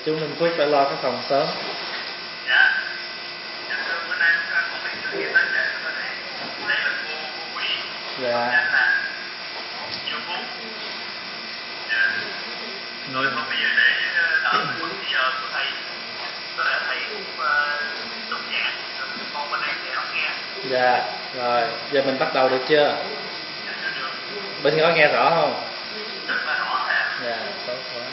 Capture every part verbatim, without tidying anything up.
chú Minh Phước phải lo cái phòng sớm. Dạ. Dạ thưa bữa nay chúng ta có mấy sự kiện tất cả các bạn ấy. Đây là cô cô Quý. Dạ. Đây là Diêu Phú. Dạ. Rồi thôi bây giờ để đợi một phút bây giờ của thầy. Có lẽ thầy cũng đọc nhạc. Rồi con bên đây sẽ lắng nghe. Dạ. Rồi. Giờ mình bắt đầu được chưa? Dạ chưa được. Bên có nghe rõ không? Rất là rõ thầy. Dạ. Tốt quá.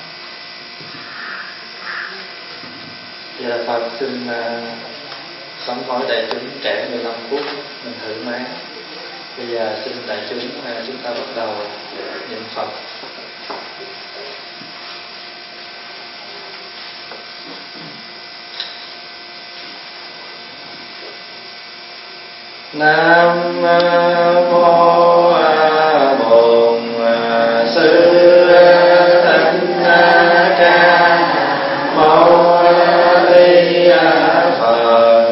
Giờ Phật xin uh, sám hối đại chúng trễ mười lăm phút mình thử máy. Bây giờ xin đại chúng uh, chúng ta bắt đầu niệm Phật. Nam mô Bổn Sư Thích Ca Mâu Ni Phật.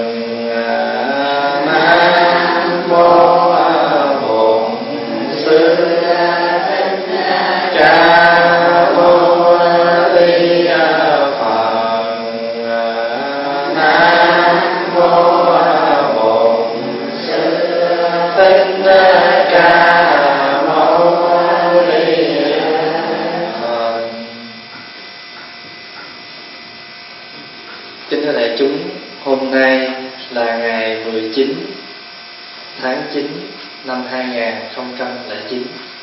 Nam mô Bổn Sư Thích Ca Mâu Ni Phật. Nam mô Thích Ca Mâu Ni Phật. Kính thưa đại chúng, hôm nay là ngày mười chín tháng chín năm hai không không chín,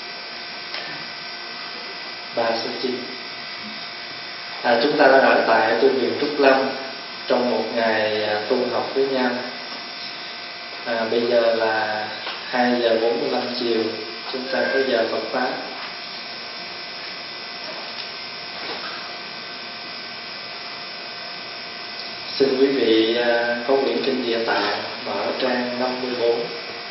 ba số chín. À, chúng ta đã ở tại tu viện Trúc Lâm trong một ngày tu học với nhau. À, bây giờ là hai giờ bốn mươi lăm chiều, chúng ta có giờ Phật pháp. Xin quý vị à, có quyển kinh Địa Tạng mở trang năm mươi bốn.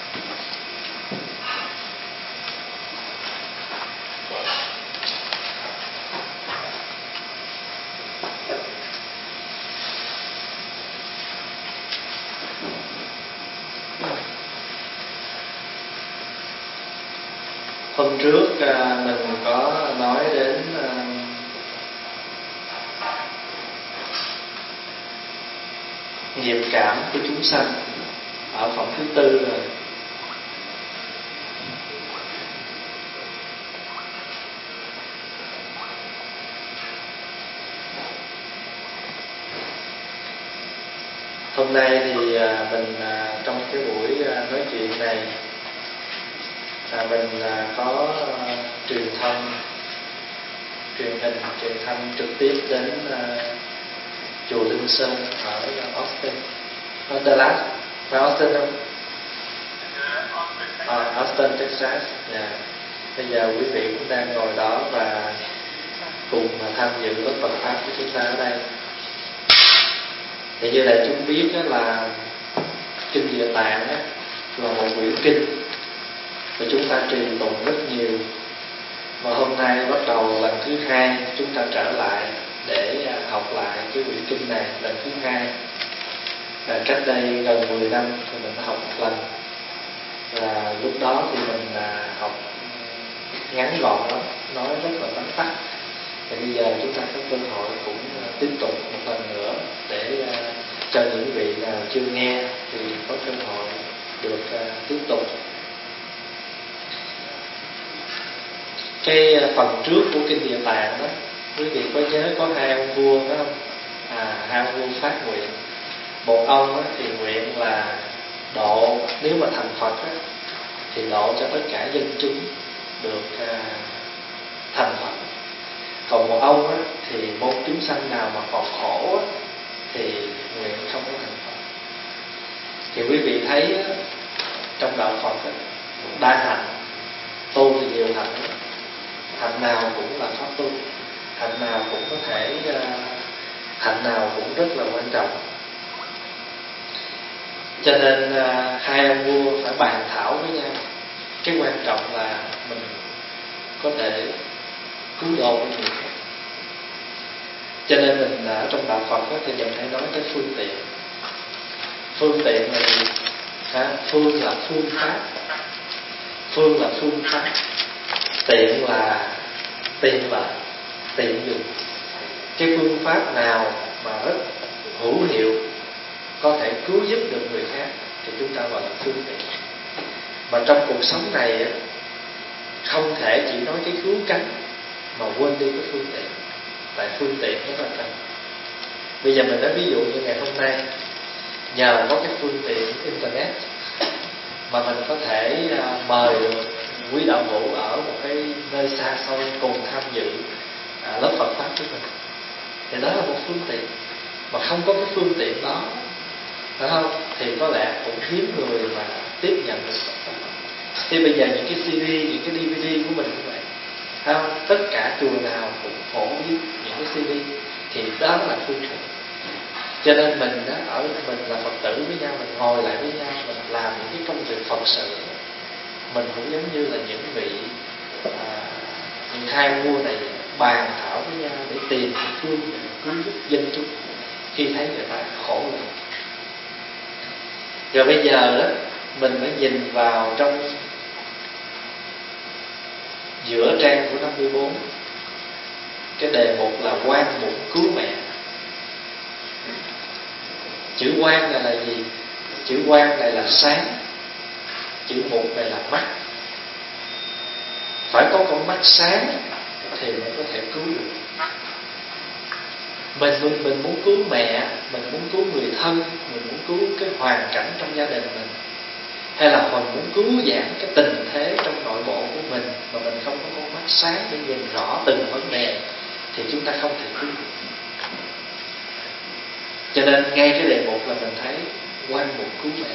Hôm trước à, mình có nói đến à, nghiệp cảm của chúng sanh ở phẩm thứ tư rồi. Hôm nay thì à, mình à, trong cái buổi à, nói chuyện này là mình à, có à, truyền thông, truyền hình, truyền thanh trực tiếp đến à, chùa Linh Sơn ở Austin, ở Dallas, phải Austin không? À, Austin, Texas. Yeah. Bây giờ quý vị cũng đang ngồi đó và cùng tham dự lớp Phật pháp của chúng ta ở đây. Thì như đại chúng biết đó là kinh Địa Tạng đó là một quyển kinh và chúng ta trì tụng rất nhiều. Và hôm nay bắt đầu lần thứ hai chúng ta trở lại để học lại cái quyển kinh này lần thứ hai. À, cách đây gần mười năm thì mình đã học một lần, và lúc đó thì mình à, học ngắn gọn lắm, nói rất là vắn tắt. Và bây giờ chúng ta có cơ hội cũng à, tiếp tục một lần nữa để à, cho những vị nào chưa nghe thì có cơ hội được à, tiếp tục. Cái phần trước của kinh Địa Tạng đó, quý vị có nhớ có hai ông vua đó không? À, hai ông vua phát nguyện. Một ông á, thì nguyện là độ, nếu mà thành Phật á, thì độ cho tất cả dân chúng được à, thành Phật. Còn một ông á, thì một chúng sanh nào mà còn khổ á, thì nguyện không có thành Phật. Thì quý vị thấy á, trong đạo Phật á, đa hạnh, tu thì nhiều hạnh, hạnh nào cũng là pháp tu, hạnh nào cũng có thể, uh, hạnh nào cũng rất là quan trọng. Cho nên uh, hai ông vua phải bàn thảo với nhau. Cái quan trọng là mình có thể cứu độ với người khác. Cho nên mình ở trong đạo Phật đó, thì mình hãy nói tới phương tiện. Phương tiện là gì? À, phương là phương pháp, phương là phương pháp, tiện là tiện lợi, tiện dùng. cái phương pháp nào mà rất hữu hiệu, có thể cứu giúp được người khác, thì chúng ta gọi là phương tiện. Mà trong cuộc sống này không thể chỉ nói cái cứu cánh mà quên đi cái phương tiện. Tại phương tiện rất là cần. Bây giờ mình nói ví dụ như ngày hôm nay, nhờ có cái phương tiện internet mà mình có thể mời quý đạo hữu ở một cái nơi xa xôi cùng tham dự à, lớp Phật pháp của mình, thì đó là một phương tiện. Mà không có cái phương tiện đó, phải không, thì có lẽ cũng hiếm người mà tiếp nhận được Phật pháp. Thì bây giờ những cái xê đê, những cái đê vê đê của mình cũng vậy, phải không? Tất cả chùa nào cũng phổ biến những cái xê đê, thì đó là phương tiện. Cho nên mình đó, ở mình là Phật tử với nhau, mình ngồi lại với nhau, mình làm những cái công việc Phật sự, mình cũng giống như là những vị à, những hai vua này bàn thảo với nhau để tìm cái phương để cứu giúp dân chúng khi thấy người ta khổ lắm. Rồi bây giờ đó, mình mới nhìn vào trong giữa trang của năm mươi bốn, cái đề mục là quan mục cứu mẹ. Chữ quan này là gì? Chữ quan này là sáng, chữ mục này là mắt. Phải có con mắt sáng thì mới có thể cứu được. Mình, mình, mình muốn cứu mẹ, mình muốn cứu người thân, mình muốn cứu cái hoàn cảnh trong gia đình mình, hay là mình muốn cứu giãn cái tình thế trong nội bộ của mình, mà mình không có con mắt sáng để nhìn rõ từng vấn đề, thì chúng ta không thể cứu được. Cho nên ngay cái đề mục là mình thấy quan mục cứu mẹ.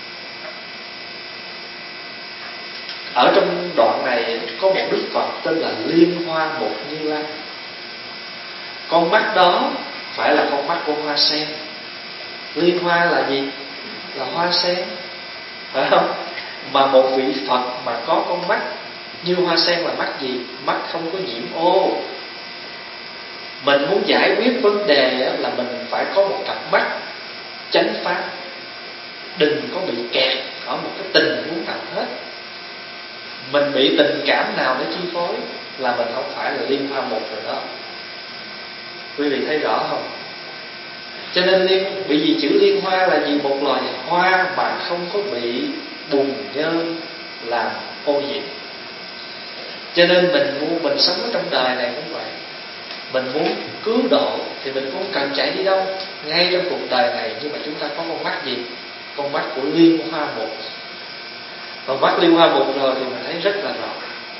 Ở trong đoạn này có một Đức Phật tên là Liên Hoa Mục Như Lai. Con mắt đó phải là con mắt của hoa sen. Liên hoa là gì? Là hoa sen, phải không? Mà một vị Phật mà có con mắt như hoa sen là mắt gì? Mắt không có nhiễm ô. Mình muốn giải quyết vấn đề là mình phải có một cặp mắt chánh pháp, đừng có bị kẹt ở một cái tình huống nào hết. Mình bị tình cảm nào để chi phối là mình không phải là liên hoa một rồi đó. Quý vị thấy rõ không? Cho nên liên, bởi vì chữ liên hoa là gì? Một loài hoa mà không có bị bùn nhơ làm ô nhiễm. Cho nên mình muốn mình sống ở trong đời này cũng vậy. Mình muốn cứu độ thì mình cũng cần chạy đi đâu, ngay trong cuộc đời này. Nhưng mà chúng ta có con mắt gì? Con mắt của liên hoa một. Còn mắt liên hoa một rồi thì mình thấy rất là rõ.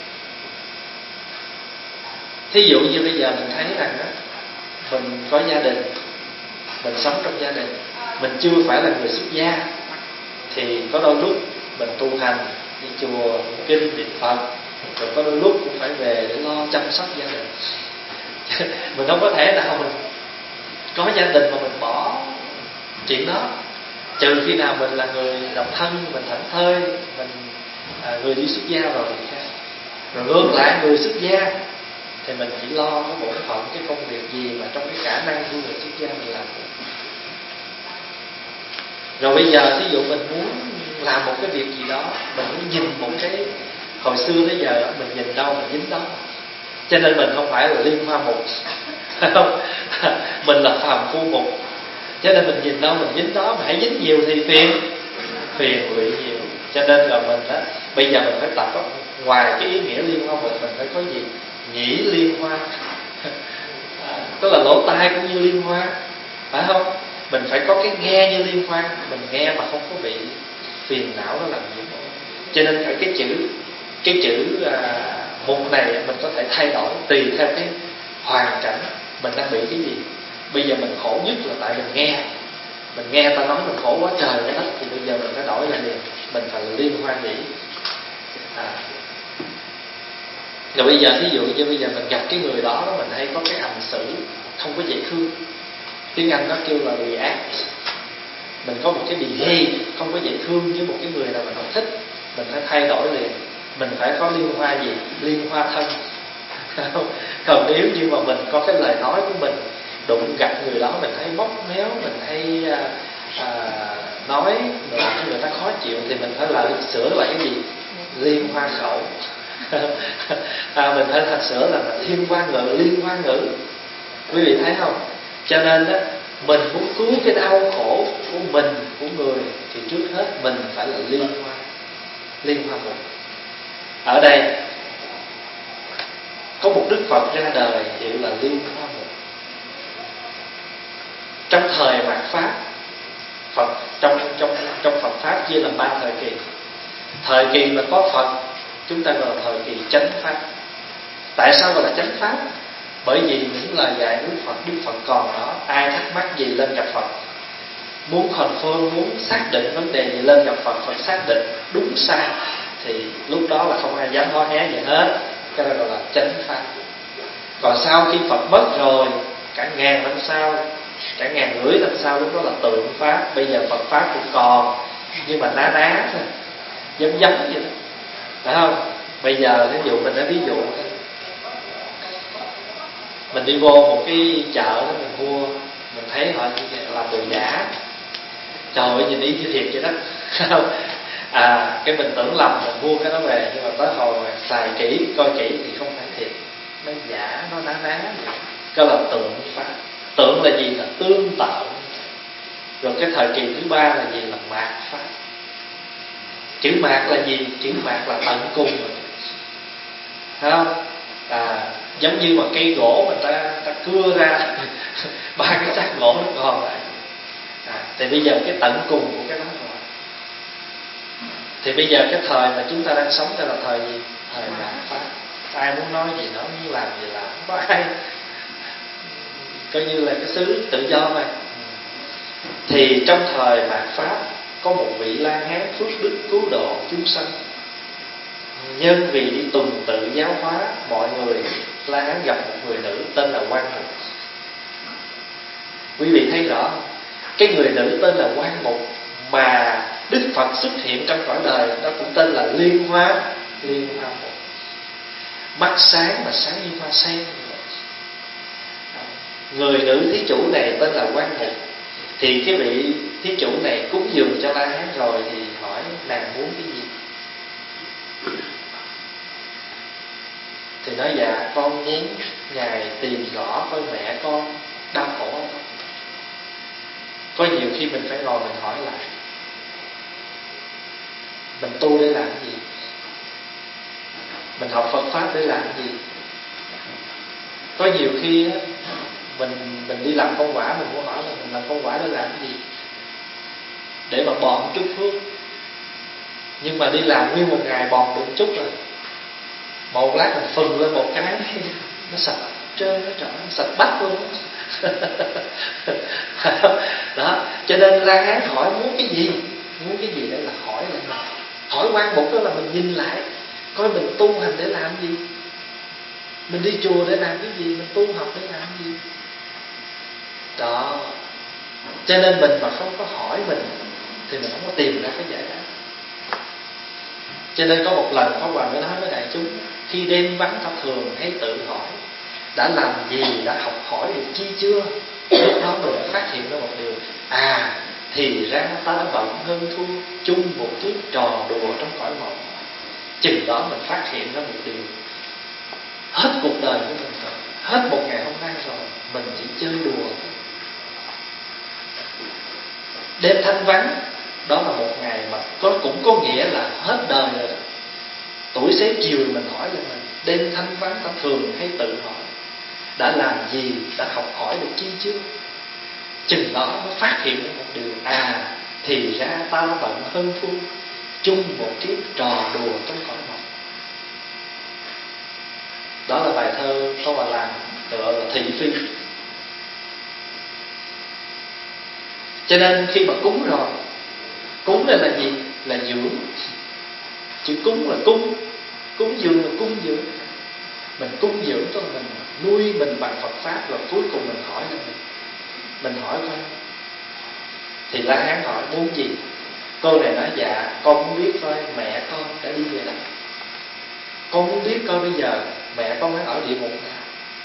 Thí dụ như bây giờ mình thấy rằng đó, mình có gia đình, mình sống trong gia đình, mình chưa phải là người xuất gia, thì có đôi lúc mình tu hành, đi chùa, kinh, niệm Phật, rồi có đôi lúc cũng phải về để lo chăm sóc gia đình. Mình không có thể nào mình có gia đình mà mình bỏ chuyện đó, trừ khi nào mình là người độc thân, mình thảnh thơi, mình à, người đi xuất gia rồi thì khác. Rồi ngược lại người xuất gia thì mình chỉ lo cái bổn phận, cái công việc gì mà trong cái khả năng của người xuất gia mình làm được. Rồi bây giờ thí dụ mình muốn làm một cái việc gì đó, mình muốn nhìn một cái, hồi xưa tới giờ mình nhìn đâu mình dính đó. Cho nên mình không phải là liên hoa mục, không, mình là phàm phu mục. Cho nên mình nhìn đâu mình dính đó, mà hãy dính nhiều thì phiền, phiền lụy nhiều. Cho nên là mình đó, bây giờ mình phải tập đó, ngoài cái ý nghĩa liên hoa mục mình phải có gì? Nhĩ liên hoa, tức là lỗ tai cũng như liên hoa, phải không? Mình phải có cái nghe như liên hoa, mình nghe mà không có bị phiền não nó làm nhiễm. Cho nên ở cái chữ cái chữ à, mục này mình có thể thay đổi tùy theo cái hoàn cảnh mình đang bị cái gì. Bây giờ mình khổ nhất là tại mình nghe, mình nghe ta nói mình khổ quá trời quá đất, thì bây giờ mình phải đổi lại liền, mình phải là liên hoa nhĩ. À. Rồi bây giờ thí dụ như bây giờ mình gặp cái người đó, mình hay có cái hành xử không có dễ thương, tiếng Anh nó kêu là react. Mình có một cái behave không có dễ thương với một cái người nào mình không thích, mình phải thay đổi liền. Mình phải có liên hoa gì? Liên hoa thân. Còn nếu như mà mình có cái lời nói của mình đụng gặp người đó mình thấy móc méo, mình hay à, à, nói làm cho người ta khó chịu, thì mình phải là sửa lại cái gì? Liên hoa khẩu. À, mình phải thật sửa là thiên hoa ngữ, liên hoa ngữ. Quý vị thấy không? Cho nên đó, mình muốn cứu cái đau khổ của mình, của người, thì trước hết mình phải là liên hoa. Liên hoa mục. Ở đây có một Đức Phật ra đời hiệu là Liên Hoa Mục. Trong thời mạt Pháp, Phật trong trong trong Phật Pháp chia làm ba thời kỳ. Thời kỳ mà có Phật chúng ta gọi là thời kỳ chánh pháp. Tại sao gọi là chánh pháp? Bởi vì những lời dạy Đức Phật, Đức Phật còn đó, ai thắc mắc gì lên gặp Phật, muốn confirm, muốn xác định vấn đề gì lên gặp Phật, Phật xác định đúng sai, thì lúc đó là không ai dám hó hé gì hết. Cái đó gọi là chánh pháp. Còn sau khi Phật mất rồi, cả ngàn năm sau, cả ngàn rưỡi năm sau, lúc đó là tượng pháp. Bây giờ Phật pháp cũng còn, nhưng mà ná ná thôi, giống giống vậy đó, phải không? Bây giờ ví dụ mình nói ví dụ, mình đi vô một cái chợ đó, mình mua, mình thấy họ làm đồ giả, trời ơi nhìn y như thiệt vậy đó. À, cái mình tưởng lầm, mình mua cái đó về, nhưng mà tới hồi mà xài kỹ, coi kỹ thì không phải thiệt, nó giả, nó ná ná vậy. Cái là tượng pháp. Tượng là gì? Là tương tự. Rồi cái thời kỳ thứ ba là gì? Là mạt pháp. Chữ mạt là gì? Chữ mạt là tận cùng rồi, thấy không? À, giống như mà cây gỗ mà ta ta cưa ra ba cái xác gỗ nó còn lại. À, thì bây giờ cái tận cùng của cái đó rồi. Thì bây giờ cái thời mà chúng ta đang sống đây là thời gì? Thời mạt pháp. Ai muốn nói gì nói, muốn làm gì làm, không có ai, coi như là cái xứ tự do mà. Thì trong thời mạt pháp có một vị La Hán phước đức cứu độ chúng sanh. Nhân vì đi tuần tự giáo hóa mọi người, La Hán gặp một người nữ tên là Quan Mục. Quý vị thấy rõ không? Cái người nữ tên là Quan Mục mà Đức Phật xuất hiện trong cõi đời, nó cũng tên là Liên Hoa. Liên Hoa Mục. Mắt sáng mà sáng như hoa sen. Người nữ thí chủ này tên là Quan Mục. Thì cái vị thí chủ này cúng dường cho La Hán rồi thì hỏi nàng muốn cái gì? Thì nói dạ con muốn ngài tìm rõ coi mẹ con đau khổ không. Có nhiều khi mình phải ngồi mình hỏi lại, mình tu để làm gì? Mình học Phật pháp để làm gì? Có nhiều khi á, mình mình đi làm công quả, mình muốn hỏi là mình làm công quả để làm gì? Để mà bòn chút phước. Nhưng mà đi làm nguyên một ngày bòn được chút rồi, một lát mình phừng lên một cái nó sạch trơn, nó trơn, nó sạch bách luôn. Đó, cho nên La Hán hỏi muốn cái gì? Muốn cái gì? Để là hỏi lại mình. Hỏi Quan Mục đó là mình nhìn lại coi mình tu hành để làm gì, mình đi chùa để làm cái gì, mình tu học để làm gì. Đó, cho nên mình mà không có hỏi mình thì mình không có tìm ra cái giải đáp. Cho nên có một lần Pháp Hòa mới nói với đại chúng, khi đêm vắng thập thường hãy tự hỏi đã làm gì, đã học hỏi được chi chưa. Lúc đó mình đã phát hiện ra một điều, à thì ra ta đã bận hơn thua chung một kiếp trò đùa trong cõi mộng. Chừng đó mình phát hiện ra một điều, hết cuộc đời của mình rồi, hết một ngày hôm nay rồi, mình chỉ chơi đùa. Đêm thanh vắng đó là một ngày mà có, cũng có nghĩa là hết đời rồi đó. Tuổi xế chiều mình hỏi lại mình, đêm thanh vắng ta thường hay tự hỏi đã làm gì, đã học hỏi được chi chưa. Chừng đó mới phát hiện ra một điều, à thì ra ta đã bận hơn thua chung một kiếp trò đùa trong cõi mộng. Đó là bài thơ Pháp Hòa làm gọi là Thị Phi. Cho nên khi mà cúng rồi, cúng đây là gì? Là dưỡng. Chữ cúng là cung, cúng dường là cung dưỡng. Mình cung dưỡng cho mình, nuôi mình bằng Phật pháp, rồi cuối cùng mình hỏi là mình mình hỏi coi. Thì La Hán hỏi muốn gì? Cô này nói dạ con muốn biết coi mẹ con đã đi về đâu. Con muốn biết coi bây giờ mẹ con đang ở địa ngục nào.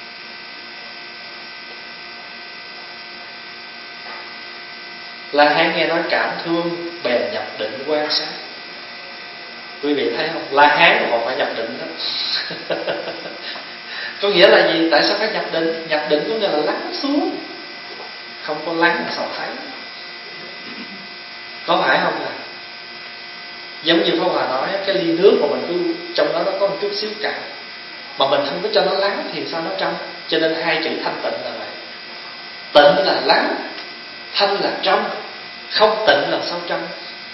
La Hán nghe nói cảm thương, bèn nhập định quan sát. Quý vị thấy không? La Hán mà còn phải nhập định đó. Có nghĩa là gì? Tại sao phải nhập định? Nhập định có nghĩa là lắng xuống. Không có lắng là sao thấy? Có phải không nào? Giống như Pháp Hòa nói, cái ly nước mà mình cứ trong đó nó có một chút xíu cặn, mà mình không có cho nó lắng thì sao nó trong? Cho nên hai chữ thanh tịnh là vậy. Tịnh là lắng, thanh là trong. Không tịnh là sao trong?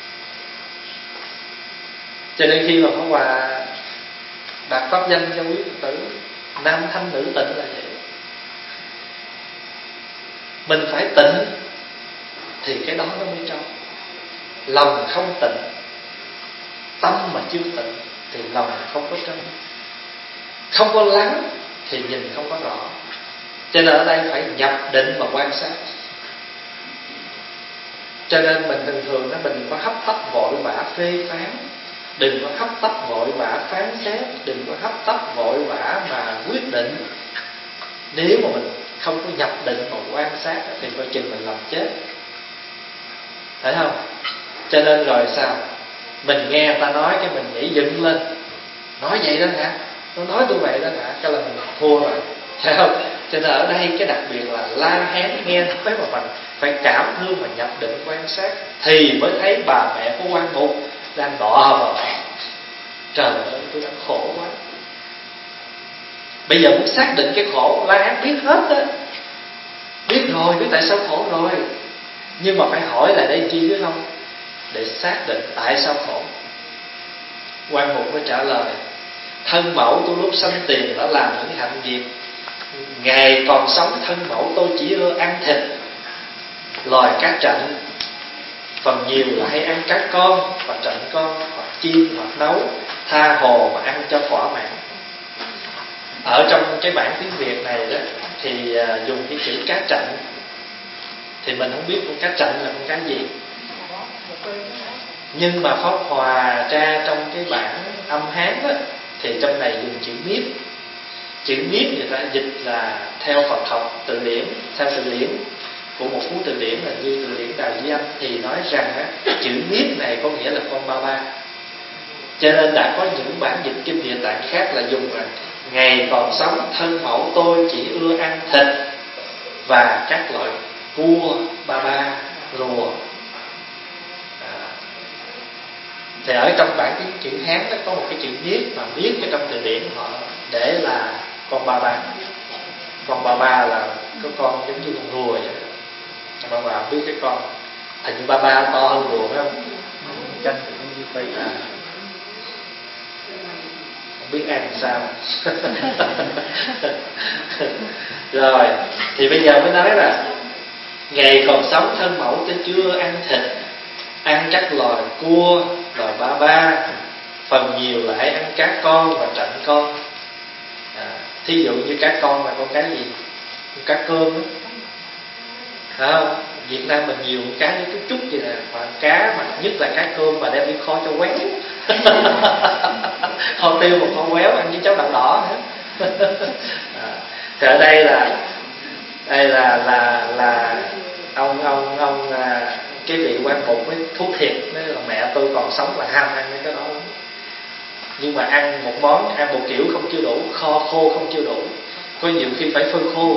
Cho nên khi mà Pháp Hòa đặt pháp danh cho quý Phật tử, nam thanh nữ tịnh là vậy. Mình phải tịnh thì cái đó nó mới trong. Lòng không tịnh, tâm mà chưa tịnh thì lòng không có trong. Không có lắng thì nhìn không có rõ. Cho nên ở đây phải nhập định và quan sát. Cho nên mình thường thường đó, mình đừng có hấp tấp vội vã phê phán, đừng có hấp tấp vội vã phán xét, đừng có hấp tấp vội vã mà quyết định. Nếu mà mình không có nhập định và quan sát thì coi chừng mình làm chết. Phải không? Cho nên rồi sao? Mình nghe người ta nói cái mình nhảy dựng lên, nói vậy đó hả? Nó nói tôi vậy đó hả? Cái là mình thua rồi. Thấy không? Cho nên ở đây cái đặc biệt là La Hán nghe nói mà mình phải cảm thương và nhập định quan sát thì mới thấy bà mẹ của Quan Mục đang đọa vào. Trời ơi, tôi đang khổ quá. Bây giờ muốn xác định cái khổ, La Hán biết hết đó, biết rồi, biết tại sao khổ rồi. Nhưng mà phải hỏi lại đây chi biết không? Để xác định tại sao khổ. Quan Mục mới trả lời: thân mẫu tôi lúc sanh tiền đã làm những hạnh nghiệp. Ngày còn sống thân mẫu tôi chỉ ưa ăn thịt, loài cá trạnh, phần nhiều là hay ăn cá con và trạnh con, hoặc chiên hoặc nấu, tha hồ mà ăn cho thỏa mãn. Ở trong cái bản tiếng Việt này đó thì dùng cái chữ cá trạnh, thì mình không biết con cá trạnh là con cá gì. Nhưng mà Pháp Hòa ra trong cái bản âm Hán đó, thì trong này dùng chữ miết. Chữ miết người ta dịch là theo Phật học từ điển, theo từ điển của một cuốn từ điển là như từ điển Đào Duy Anh, thì nói rằng á, chữ miết này có nghĩa là con ba ba. Cho nên đã có những bản dịch kinh Địa Tạng khác là dùng rằng ngày còn sống thân mẫu tôi chỉ ưa ăn thịt và các loại cua, ba ba, rùa. Thì ở trong bản tiếng chữ Hán đó có một cái chữ miết, mà miết cái trong từ điển họ để là con ba ba. Con ba ba là có con giống như con rùa vậy. Ba ba biết cái con hình như ba ba to hơn rùa phải không? Canh như vậy à. Không biết ăn sao. Rồi thì bây giờ mới nói là ngày còn sống thân mẫu tôi chưa ăn thịt, ăn các loài cua, loài ba ba, phần nhiều là hãy ăn cá con và trạnh con. À, thí dụ như cá con là con cá gì? Con cá cơm đó. Phải không? Việt Nam mình nhiều cá như chút chút vậy nè, mà cá mà nhất là cá cơm mà đem đi kho cho quéo. Kho tiêu một kho quéo ăn với cháo đậu đỏ nữa. À, thì ở đây là đây là là là ông ông ông à, cái vị Quan Mục mới thú thiệt, nói là mẹ tôi còn sống là ham ăn cái đó. Nhưng mà ăn một món, ăn một kiểu không chưa đủ, kho khô không chưa đủ, có nhiều khi phải phơi khô.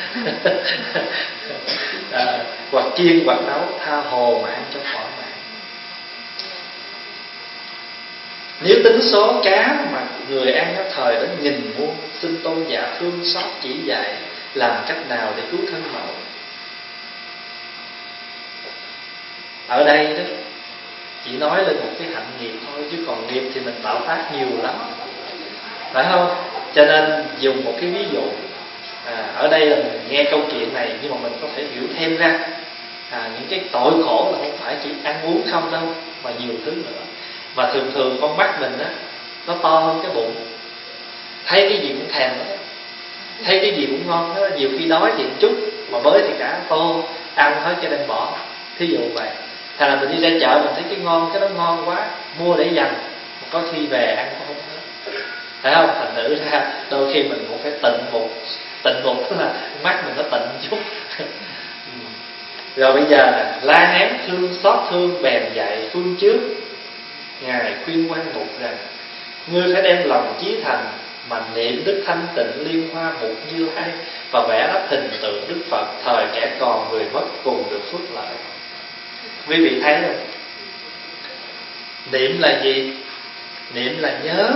À, hoặc chiên hoặc nấu, tha hồ mà ăn cho thỏa mãn. Nếu tính số cá mà người ăn ở thời đến nghìn muôn, xin tôn giả thương xót chỉ dạy làm cách nào để cứu thân mẫu. Ở đây đó chỉ nói lên một cái hạnh nghiệp thôi, chứ còn nghiệp thì mình tạo tác nhiều lắm, phải không? Cho nên dùng một cái ví dụ. À, ở đây là mình nghe câu chuyện này, nhưng mà mình có thể hiểu thêm ra à, những cái tội khổ là không phải chỉ ăn uống không đâu, mà nhiều thứ nữa. Mà thường thường con mắt mình á, nó to hơn cái bụng, thấy cái gì cũng thèm đó, thấy cái gì cũng ngon đó. Nhiều khi đói thì một chút, mà bới thì cả tô ăn hết cho nên bỏ. Thí dụ vậy. Thành là mình đi ra chợ mình thấy cái ngon, cái đó ngon quá, mua để dành, mà có khi về ăn cũng không hết, phải không? Thành thử ra đôi khi mình cũng phải tịnh một, tịnh một tức là mắt mình nó tịnh chút. Rồi bây giờ là La Hán thương xót thương bèn dạy phương trước. Ngài khuyên Quan Mục rằng: ngươi phải đem lòng chí thành mà niệm Đức Thanh Tịnh Liên Hoa Mục Như Lai và vẽ đắp hình tượng Đức Phật, thời kẻ còn người mất cùng được phước lợi. Quý vị thấy không? Niệm là gì? Niệm là nhớ.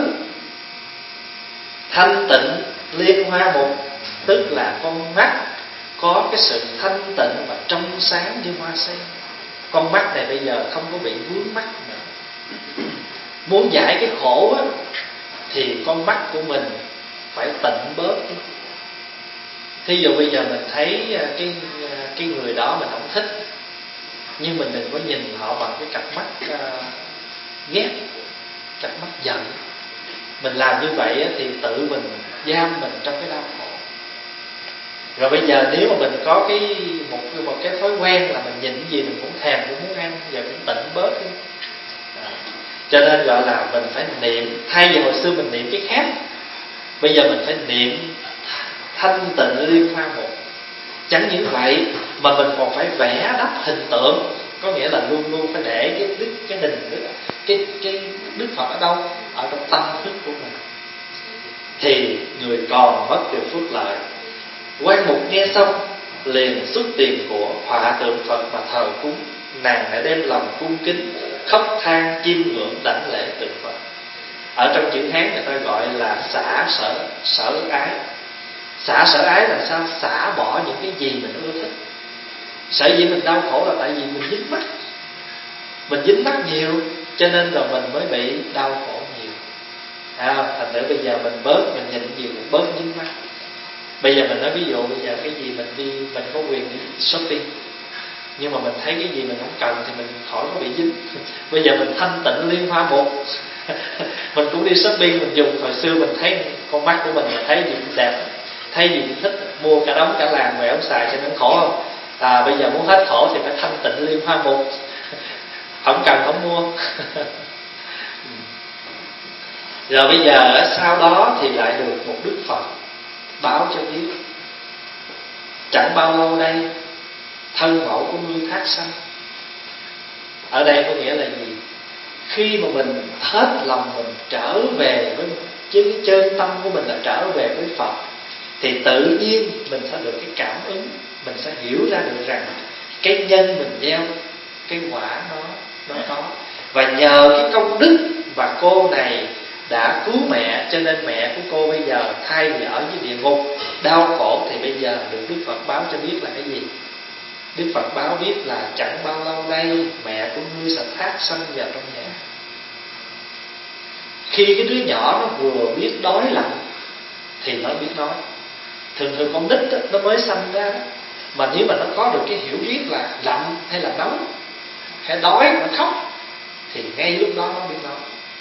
Thanh Tịnh Liên Hoa Mục tức là con mắt có cái sự thanh tịnh và trong sáng như hoa sen. Con mắt này bây giờ không có bị vướng mắc nữa. Muốn giải cái khổ á, thì con mắt của mình phải tịnh bớt. Thí dụ bây giờ mình thấy cái cái người đó mình không thích, nhưng mình đừng có nhìn họ bằng cái cặp mắt uh, ghét, cặp mắt giận. Mình làm như vậy thì tự mình giam mình trong cái đau khổ. Rồi bây giờ nếu mà mình có cái một một cái thói quen là mình nhìn cái gì mình cũng thèm, cũng muốn ăn, giờ cũng tịnh bớt đi. À, cho nên gọi là mình phải niệm. Thay vì hồi xưa mình niệm cái khác, bây giờ mình phải niệm Thanh Tịnh Liên Hoa Mục. Chẳng những vậy mà mình còn phải vẽ đắp hình tượng, có nghĩa là luôn luôn phải để cái đức cái hình đức, cái cái Đức Phật ở đâu? Ở trong tâm thức của mình. Thì người còn mất được phước lợi. Quan Mục nghe xong liền xuất tiền của họa tượng Phật mà thờ cúng. Nàng đã đem lòng cung kính, khóc than chiêm ngưỡng đảnh lễ tượng Phật. Ở trong chữ Hán người ta gọi là xả sở sở ái. Xả sở ái là sao? Xả bỏ những cái gì mình ưa thích. Sở dĩ mình đau khổ là tại vì mình dính mắc. Mình dính mắc nhiều, cho nên là mình mới bị đau khổ nhiều. À, thành thử bây giờ mình bớt, mình nhìn cái gì cũng bớt dính mắc. Bây giờ mình nói ví dụ bây giờ cái gì mình đi, mình có quyền đi shopping, nhưng mà mình thấy cái gì mình không cần thì mình khỏi có bị dính. Bây giờ mình Thanh Tịnh Liên Hoa Mục, mình cũng đi shopping, mình dùng. Hồi xưa mình thấy con mắt của mình, mình thấy gì cũng đẹp, thấy gì cũng thích, mua cả đống cả làng về ông xài cho nó khổ không? À, bây giờ muốn hết khổ thì phải Thanh Tịnh Liên Hoa Mục, không cần không mua. Rồi bây giờ sau đó thì lại được một Đức Phật báo cho biết. Chẳng bao lâu đây, thân mẫu của ngươi thác sanh. Ở đây có nghĩa là gì? Khi mà mình hết lòng mình trở về với, chứ chân tâm của mình là trở về với Phật, thì tự nhiên mình sẽ được cái cảm ứng. Mình sẽ hiểu ra được rằng cái nhân mình gieo, cái quả nó nó có. Và nhờ cái công đức và cô này đã cứu mẹ, cho nên mẹ của cô bây giờ thay vì ở dưới địa ngục đau khổ thì bây giờ được Đức Phật báo cho biết là cái gì? Đức Phật báo biết là chẳng bao lâu đây mẹ của ngươi sẽ thác sanh vào trong nhà. Khi cái đứa nhỏ nó vừa biết đói lạnh thì nó biết nói. Thường thường con nít đó, nó mới sanh ra đó, mà nếu mà nó có được cái hiểu biết là lạnh hay là nóng hay đói nó khóc thì ngay lúc đó nó biết nói.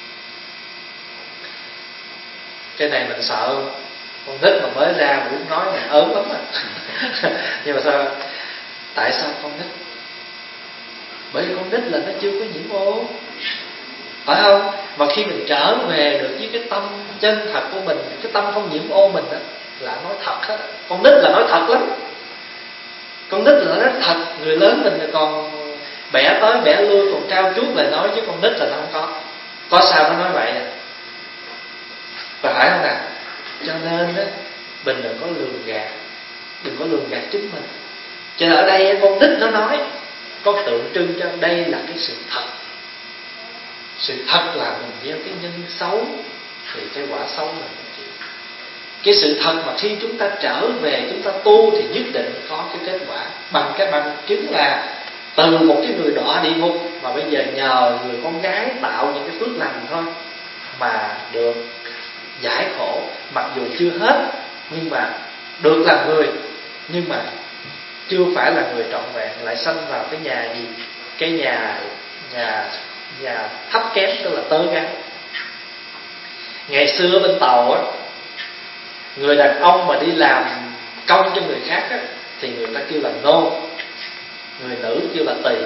Cái này mình sợ con nít mà mới ra mà lúc nói là ớn lắm à. Nhưng mà sao? Tại sao con nít? Bởi vì con nít là nó chưa có nhiễm ô, phải không? Mà khi mình trở về được với cái tâm chân thật của mình, cái tâm không nhiễm ô mình đó, là nói thật hết. Con nít là nói thật lắm. Con nít là nói thật. Người lớn mình là còn bẻ tới bẻ lui, còn trao chuốt lại nói, chứ con nít là nó không có. Có sao nó nói vậy à? Và phải không nào? Cho nên đó, mình đừng có lường gạt, đừng có lường gạt chính mình. Cho nên ở đây con nít nó nói có tượng trưng cho đây là cái sự thật. Sự thật là mình gieo cái nhân xấu thì cái quả xấu là mình chịu. Cái sự thật mà khi chúng ta trở về, chúng ta tu thì nhất định có cái kết quả. Bằng cái bằng chứng là từ một cái người đọa địa ngục mà bây giờ nhờ người con gái tạo những cái phước lành thôi mà được giải khổ. Mặc dù chưa hết, nhưng mà được làm người, nhưng mà chưa phải là người trọn vẹn, lại sanh vào cái nhà gì? Cái nhà nhà nhà thấp kém, tức là tớ gái. Ngày xưa bên Tàu á, người đàn ông mà đi làm công cho người khác á, thì người ta kêu là nô, người nữ kêu là tỳ.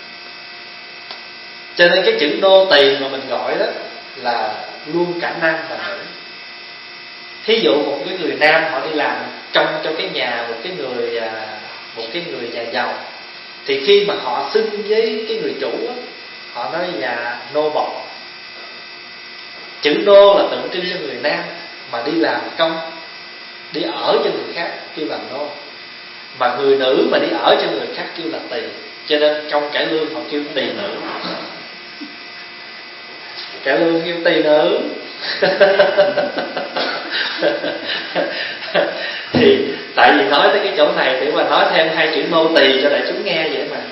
Cho nên cái chữ nô tỳ mà mình gọi đó là luôn cả nam và nữ. Thí dụ một cái người nam họ đi làm trong cho cái nhà một cái người một cái người nhà giàu, thì khi mà họ xưng với cái người chủ đó, họ nói là nô bộc. Chữ nô là tượng trưng cho người nam, mà đi làm công, đi ở cho người khác kêu là nô, mà người nữ mà đi ở cho người khác kêu là tỳ. Cho nên trong cải lương họ kêu tỳ nữ, cải lương kêu tỳ nữ. Thì tại vì nói tới cái chỗ này để mà nói thêm hai chữ nô tỳ cho đại chúng nghe vậy mà.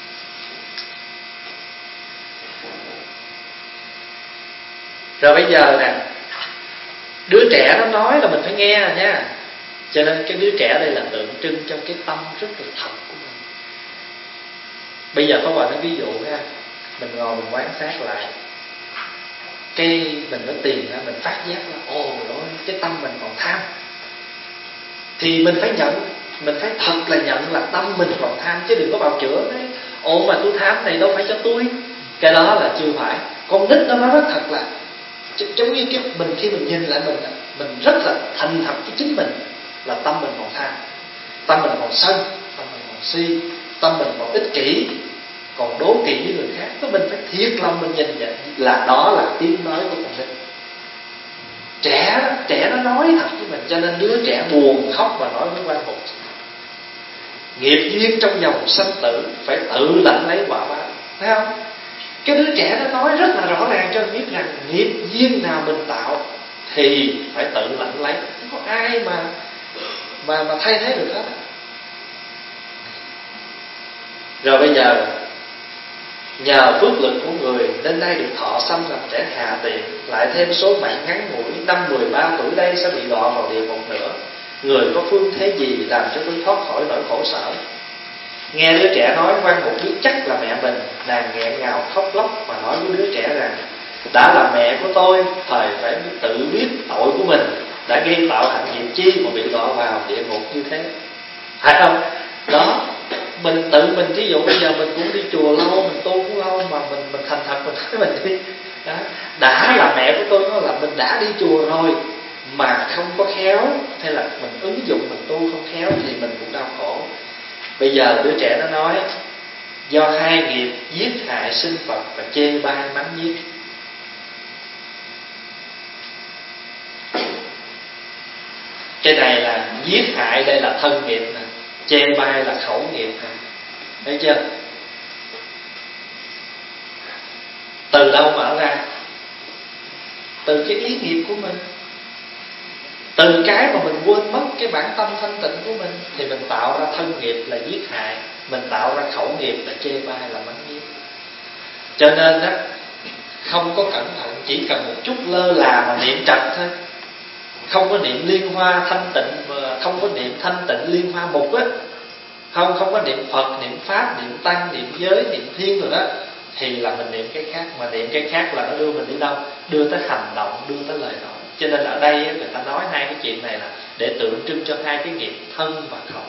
Rồi bây giờ nè, đứa trẻ nó nói là mình phải nghe rồi nha. Cho nên cái đứa trẻ đây là tượng trưng cho cái tâm rất là thật của mình. Bây giờ có bạn nói ví dụ ha, mình ngồi mình quan sát lại, cái mình có tiền ra, mình phát giác là ồ ôi cái tâm mình còn tham, thì mình phải nhận, mình phải thật là nhận là tâm mình còn tham, chứ đừng có bào chữa đấy. Ồ mà tôi tham này đâu phải cho tôi, cái đó là chưa phải. Con nít nó nói rất thật là giống như cái mình khi mình nhìn lại mình, mình rất là thành thật với chính mình là tâm mình còn tham, tâm mình còn sân, tâm mình còn si, tâm mình còn ích kỷ, còn đố kỵ với người khác. Thì mình phải thiệt lòng mình nhìn nhận là đó là tiếng nói của con nít. Trẻ trẻ nó nói thật với mình, cho nên đứa trẻ buồn khóc và nói với quan mục: nghiệp duyên trong dòng sanh tử phải tự lãnh lấy quả báo, thấy không? Cái đứa trẻ nó nói rất là rõ ràng cho mình biết rằng nghiệp duyên nào mình tạo thì phải tự lãnh lấy, không có ai mà mà mà thay thế được hết. Rồi bây giờ nhờ phước lực của người nên nay được thọ sanh làm trẻ hạ tiện, lại thêm số mạng ngắn ngủi, năm mười ba tuổi đây sẽ bị đọa vào địa ngục nữa. Người có phương thế gì làm cho tôi thoát khỏi nỗi khổ sở? Nghe đứa trẻ nói, quan mục biết chắc là mẹ mình, nàng nghẹn ngào khóc lóc mà nói với đứa trẻ rằng: đã là mẹ của tôi, thời phải tự biết tội của mình, đã gây tạo hạnh nghiệp chi mà bị đọa vào địa ngục như thế, phải không? Đó, mình tự mình thí dụ bây giờ mình cũng đi chùa lâu, mình tu cũng lâu, mà mình mình thành thật mình nói mình đi. Đó, đã là mẹ của tôi, nó là mình đã đi chùa rồi mà không có khéo, hay là mình ứng dụng mình tu không khéo thì mình cũng đau khổ. Bây giờ đứa trẻ nó nói do hai nghiệp giết hại sinh Phật và chê bai mắng nhiếc. Cái này là giết hại, đây là thân nghiệp nè, chê bai là khẩu nghiệp nè, thấy chưa? Từ đâu mở ra? Từ cái ý nghiệp của mình, từ cái mà mình quên mất cái bản tâm thanh tịnh của mình thì mình tạo ra thân nghiệp là giết hại, mình tạo ra khẩu nghiệp là chê bai là mắng nhiếc. Cho nên đó, không có cẩn thận, chỉ cần một chút lơ là mà niệm trật thôi, không có niệm liên hoa thanh tịnh, không có niệm thanh tịnh liên hoa mục á, không không có niệm Phật, niệm Pháp, niệm Tăng, niệm giới, niệm Thiên rồi đó, thì là mình niệm cái khác. Mà niệm cái khác là nó đưa mình đi đâu? Đưa tới hành động, đưa tới lời nói. Cho nên ở đây người ta nói hai cái chuyện này là để tượng trưng cho hai cái nghiệp thân và khẩu.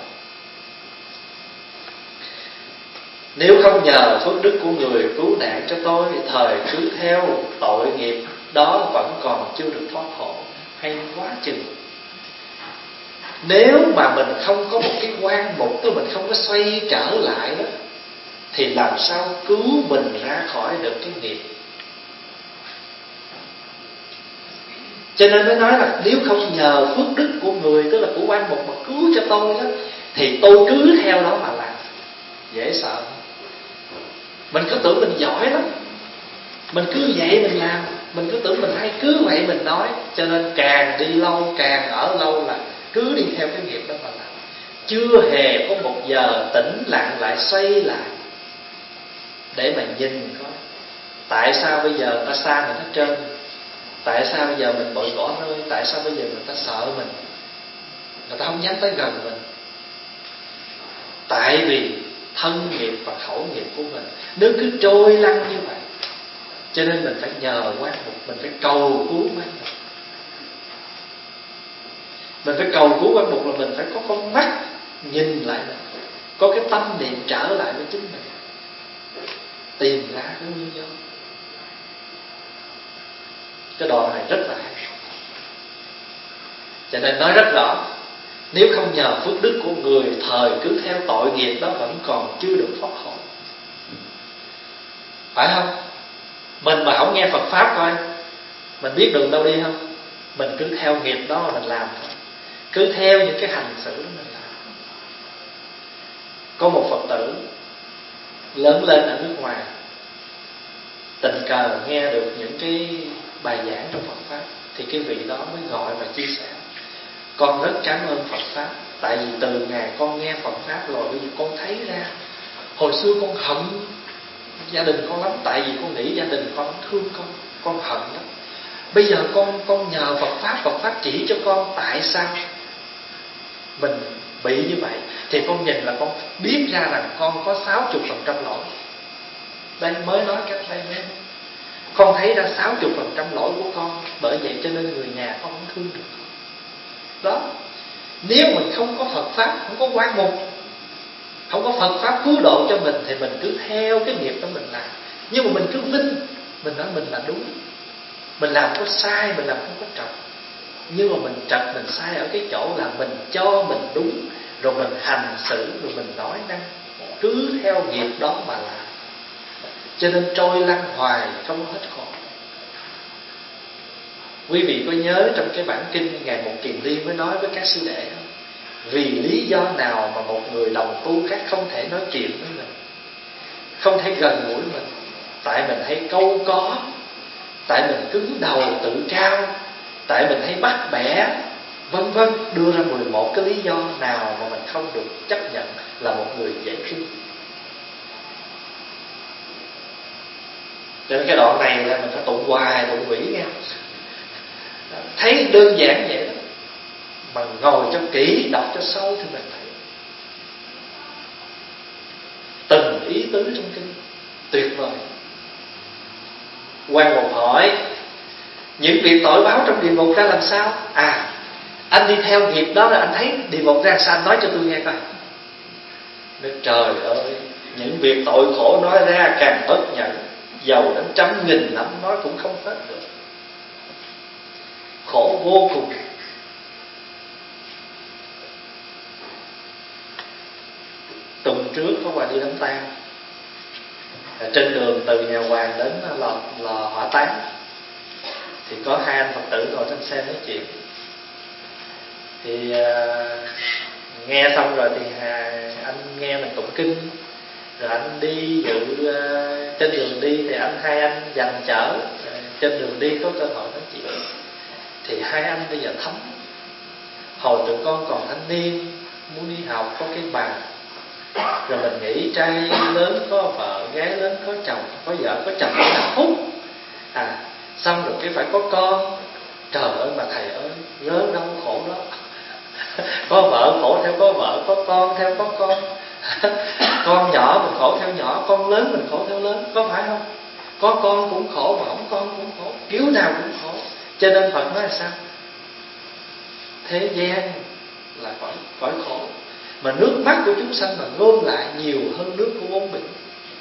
Nếu không nhờ phước đức của người cứu nạn cho tôi, thời cứ theo tội nghiệp đó vẫn còn chưa được thoát khổ. Hay quá chừng. Nếu mà mình không có một cái quan mục, tức mình không có xoay trở lại đó, thì làm sao cứu mình ra khỏi được cái nghiệp. Cho nên mới nói là nếu không nhờ phước đức của người, tức là của quan mục mà cứu cho tôi đó, thì tôi cứ theo đó mà làm. Dễ sợ. Mình cứ tưởng mình giỏi lắm, mình cứ vậy mình làm, mình cứ tưởng mình hay, cứ vậy mình nói. Cho nên càng đi lâu, càng ở lâu là cứ đi theo cái nghiệp đó mà làm. Chưa hề có một giờ tĩnh lặng lại xoay lại để mà nhìn coi tại sao bây giờ người ta xa mình hết trơn, tại sao bây giờ mình bội gõ rơi, tại sao bây giờ người ta sợ mình, người ta không dám tới gần mình. Tại vì thân nghiệp và khẩu nghiệp của mình nó cứ trôi lăn như vậy. Cho nên mình phải nhờ quan mục, mình phải cầu cứu quan mục. Mình phải cầu cứu quan mục là mình phải có con mắt nhìn lại mình, có cái tâm niệm trở lại với chính mình, tìm ra cái nguyên do. Cái đoạn này rất là hay. Cho nên nói rất rõ, nếu không nhờ phước đức của người, thời cứ theo tội nghiệp đó vẫn còn chưa được thoát khỏi. Phải không? Mình mà không nghe Phật Pháp coi, mình biết đường đâu đi không? Mình cứ theo nghiệp đó mà mình làm thôi, cứ theo những cái hành xử đó mình làm. Có một Phật tử lớn lên ở nước ngoài, tình cờ nghe được những cái bài giảng trong Phật Pháp, thì cái vị đó mới gọi và chia sẻ: con rất cảm ơn Phật Pháp, tại vì từ ngày con nghe Phật Pháp rồi, bây giờ con thấy ra hồi xưa con hận gia đình con lắm, tại vì con nghĩ gia đình con thương con, con hận lắm. Bây giờ con con nhờ Phật Pháp, Phật Pháp chỉ cho con tại sao mình bị như vậy, thì con nhìn là con biết ra rằng con có sáu mươi phần trăm lỗi. Đây mới nói cách đây mới con thấy ra sáu mươi phần trăm lỗi của con, bởi vậy cho nên người nhà con không thương được con. Đó, nếu mình không có Phật Pháp, không có quan mục, không có Phật Pháp cứu độ cho mình, thì mình cứ theo cái nghiệp đó mình làm. Nhưng mà mình cứ vinh, mình nói mình là đúng, mình làm có sai, mình làm không có trật. Nhưng mà mình trật, mình sai ở cái chỗ là mình cho mình đúng, rồi mình hành xử, rồi mình nói năng, cứ theo nghiệp đó mà làm. Cho nên trôi lăn hoài không hết khổ. Quý vị có nhớ trong cái bản kinh Ngài Một Kiền Liên mới nói với các sư đệ không? Vì lý do nào mà một người đồng tu khác không thể nói chuyện với mình, không thể gần gũi mình? Tại mình hay câu có, tại mình cứng đầu tự cao, tại mình hay bắt bẻ, vân vân. Đưa ra mười một cái lý do nào mà mình không được chấp nhận là một người dễ thương. Cho nên cái đoạn này là mình phải tụng hoài, tụng quỷ nghe. Thấy đơn giản vậy đó, mà ngồi cho kỹ, đọc cho sâu thì mình thấy từng ý tứ trong kinh tuyệt vời. Quan Một hỏi: những việc tội báo trong địa ngục ra làm sao? À, anh đi theo nghiệp đó rồi anh thấy địa ngục ra sao, anh nói cho tôi nghe coi. Nói trời ơi, những việc tội khổ nói ra càng bất nhận, dầu đến trăm nghìn năm nói cũng không hết được. Khổ vô cùng. Tuần trước có quà đi đám tang, trên đường từ nhà Hoàng đến lò, lò hỏa táng, thì có hai anh Phật tử ngồi trên xe nói chuyện. Thì uh, nghe xong rồi thì uh, anh nghe mình tụng kinh, rồi anh đi dự uh, trên đường đi thì anh hai anh dành chở, uh, trên đường đi có cơ hội nói chuyện. Thì hai anh bây giờ thấm. Hồi tụi con còn thanh niên, muốn đi học có cái bà, rồi mình nghĩ trai lớn có vợ, gái lớn có chồng, có vợ có chồng có hạnh phúc. À, xong rồi cái phải có con. Trời ơi mà thầy ơi, lớn đâu khổ đó. Có vợ khổ theo có vợ, có con theo có con. Con nhỏ mình khổ theo nhỏ, con lớn mình khổ theo lớn, có phải không? Có con cũng khổ mà không con cũng khổ, kiểu nào cũng khổ. Cho nên Phật nói là sao? Thế gian là cõi, cõi khổ, mà nước mắt của chúng sanh mà gom lại nhiều hơn nước của bốn biển.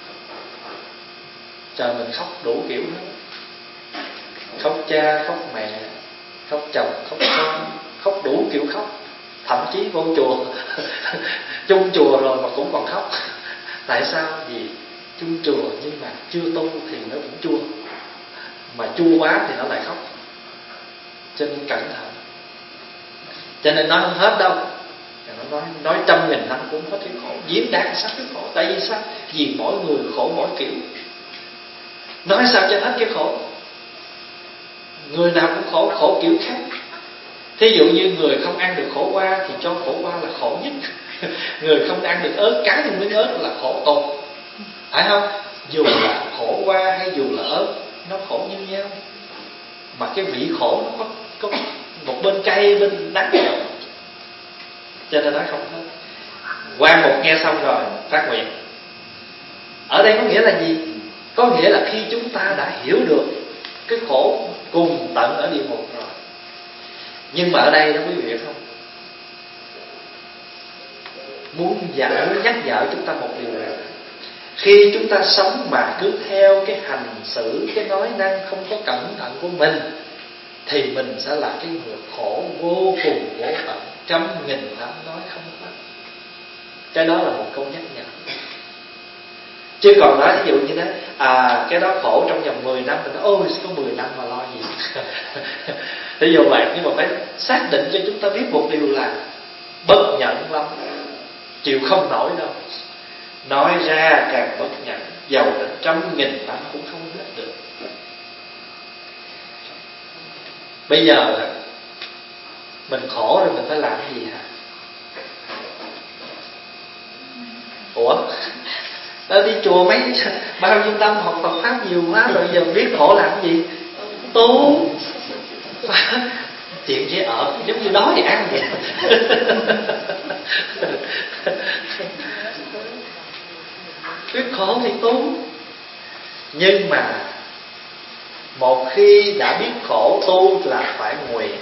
Trời, mình khóc đủ kiểu hết. Khóc cha, khóc mẹ, khóc chồng, khóc con, khóc đủ kiểu khóc. Thậm chí vô chùa chung chùa rồi mà cũng còn khóc. Tại sao? Vì chung chùa nhưng mà chưa tu thì nó cũng chua, mà chua quá thì nó lại khóc. Cho nên cẩn thận. Cho nên nói không hết đâu. Nó nói, nói trăm nghìn năm cũng hết cái khổ. Diễn đạt sao cái khổ? Tại vì sao? Vì mỗi người khổ mỗi kiểu. Nói sao cho hết cái khổ? Người nào cũng khổ, khổ kiểu khác. Thí dụ như người không ăn được khổ qua thì cho khổ qua là khổ nhất. Người không ăn được ớt, cắn được miếng ớt là khổ tột. Phải không? Dù là khổ qua hay dù là ớt, nó khổ như nhau. Mà cái vị khổ nó có, có một bên cay bên đắng. Cho nên nói không hết. Quan Một nghe xong rồi phát nguyện. Ở đây có nghĩa là gì? Có nghĩa là khi chúng ta đã hiểu được cái khổ cùng tận ở địa ngục rồi. Nhưng mà ở đây đó quý vị biết không, muốn dạy, muốn nhắc nhở chúng ta một điều rằng khi chúng ta sống mà cứ theo cái hành xử, cái nói năng không có cẩn thận của mình, thì mình sẽ là cái người khổ vô cùng vô tận, trăm nghìn năm nói không hết. Cái đó là một câu nhắc nhở. Chứ còn nói ví dụ như thế, à cái đó khổ trong vòng mười năm, mình nói ôi có mười năm mà lo gì. Thí dụ vậy, nhưng mà phải xác định cho chúng ta biết một điều là bất nhẫn lắm, chịu không nổi đâu. Nói ra càng bất nhẫn, dầu đến trăm nghìn năm cũng không hết được. Bây giờ mình khổ rồi mình phải làm gì hả? Ủa? Đó, đi chùa mấy bao nhiêu năm học Phật Pháp nhiều quá rồi, giờ biết khổ làm cái gì? Tu. Chuyện chỉ ở giống như đói thì ăn vậy. Biết khổ thì tu. Nhưng mà một khi đã biết khổ, tu là phải nguyện.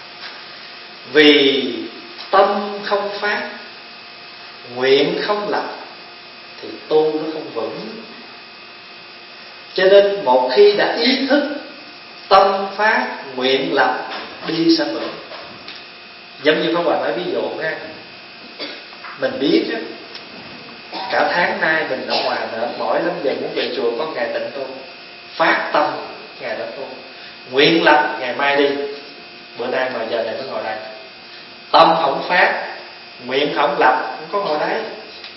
Vì tâm không phát, nguyện không lập, thì tu nó không vững. Cho nên một khi đã ý thức, tâm phát, nguyện lập, đi sẽ vững. Giống như Pháp Hòa nói ví dụ ha, mình biết á, cả tháng nay mình ở ngoài mệt mỏi lắm, giờ muốn về chùa có ngày tịnh tu, phát tâm ngày đó tu, nguyện lập ngày mai đi, bữa nay mà giờ này mới ngồi đây. Tâm không phát, nguyện không lập, không có ngồi đấy.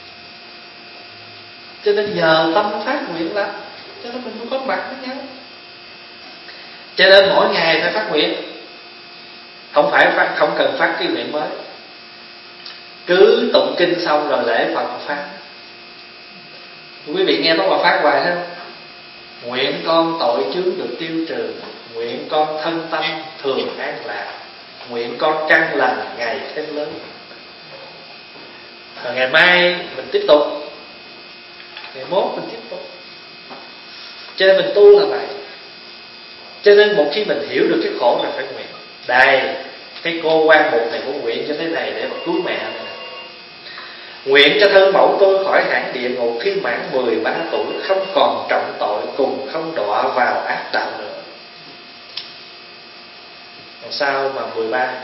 Cho nên giờ tâm phát nguyện lập, cho nên mình mới có mặt với nhau. Cho nên mỗi ngày phải phát nguyện, không phải phát, không cần phát cái nguyện mới. Cứ tụng kinh xong rồi lễ Phật phát. Quý vị nghe Pháp Hòa phát hoài không? Nguyện con tội chướng được tiêu trừ, nguyện con thân tâm thường an lạc, nguyện con căn lành ngày thêm lớn. Rồi ngày mai mình tiếp tục, ngày mốt mình tiếp tục. Cho nên mình tu là vậy. Cho nên một khi mình hiểu được cái khổ là phải nguyện. Đây, cái cô quan mục này cũng nguyện cho thế này để mà cứu mẹ này. Nguyện cho thân mẫu tôi khỏi hãng địa ngục khi mãn mười ba tuổi, không còn trọng tội, cùng không đọa vào ác đạo nữa. Làm sao mà mười ba?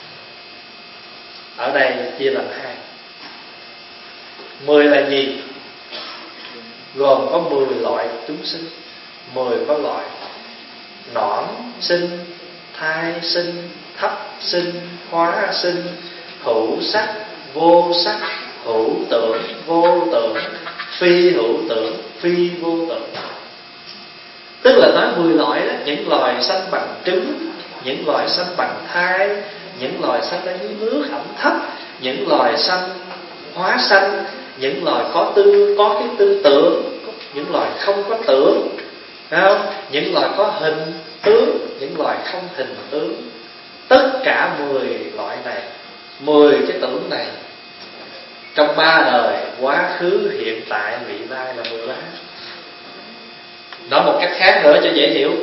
Ở đây chia làm hai. Mười là gì? Gồm có mười loại chúng sinh. Mười có loại: nõn sinh, thai sinh, thấp sinh, hóa sinh, hữu sắc, vô sắc, hữu tưởng, vô tưởng, phi hữu tưởng, phi vô tưởng. Tức là nói mười loại đó, những loài sanh bằng trứng, những loài sanh bằng thai, những loài sanh ở dưới nước ẩm thấp, những loài sanh hóa sanh, những loài có tư có cái tư tưởng, những loài không có tưởng, không? Những loài có hình tướng, những loài không hình tướng. Tất cả mười loại này, mười cái tưởng này, trong ba đời, quá khứ, hiện tại, vị lai là mười ba. Nói một cách khác nữa cho dễ hiểu,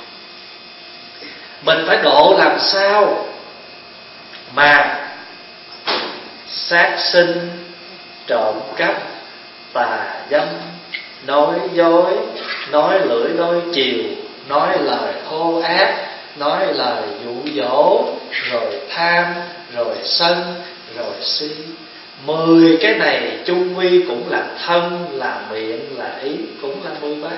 mình phải độ làm sao mà sát sinh, trộm cắp, tà dâm, nói dối, nói lưỡi đôi chiều, nói lời thô ác, nói lời dụ dỗ, rồi tham, rồi sân, rồi si. Mười cái này chung quy cũng là thân, là miệng, là ý, cũng là mười ba.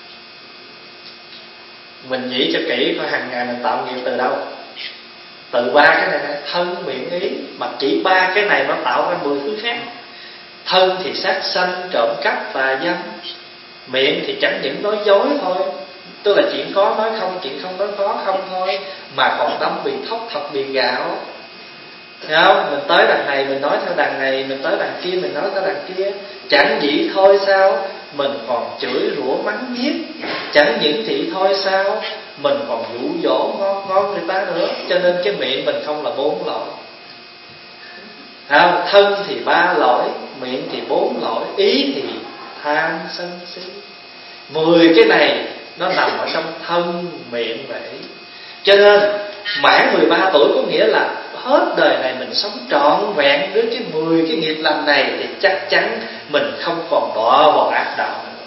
Mình nghĩ cho kỹ coi hàng ngày mình tạo nghiệp từ đâu. Từ ba cái này nè, thân, miệng, ý. Mà chỉ ba cái này nó tạo ra mười thứ khác. Thân thì sát sanh, trộm cắp, tà dâm. Miệng thì chẳng những nói dối thôi, tức là chuyện có nói không, chuyện không nói có không thôi, mà còn đâm bị thóc thật bị gạo. Thấy không? Mình tới đằng này mình nói theo đằng này, mình tới đằng kia mình nói theo đằng kia. Chẳng vậy thôi sao, mình còn chửi rủa mắng nhiếc. Chẳng những vậy thôi sao, mình còn dụ dỗ ngon ngon người ta nữa. Cho nên cái miệng mình không là bốn lỗi. Thấy không? Thân thì ba lỗi, miệng thì bốn lỗi, ý thì tham sân si. Mười cái này nó nằm ở trong thân, miệng và ý. Cho nên mãn mười ba tuổi có nghĩa là hết đời này mình sống trọn vẹn với cái mười cái nghiệp lành này, thì chắc chắn mình không còn đọa vào ác đạo nữa.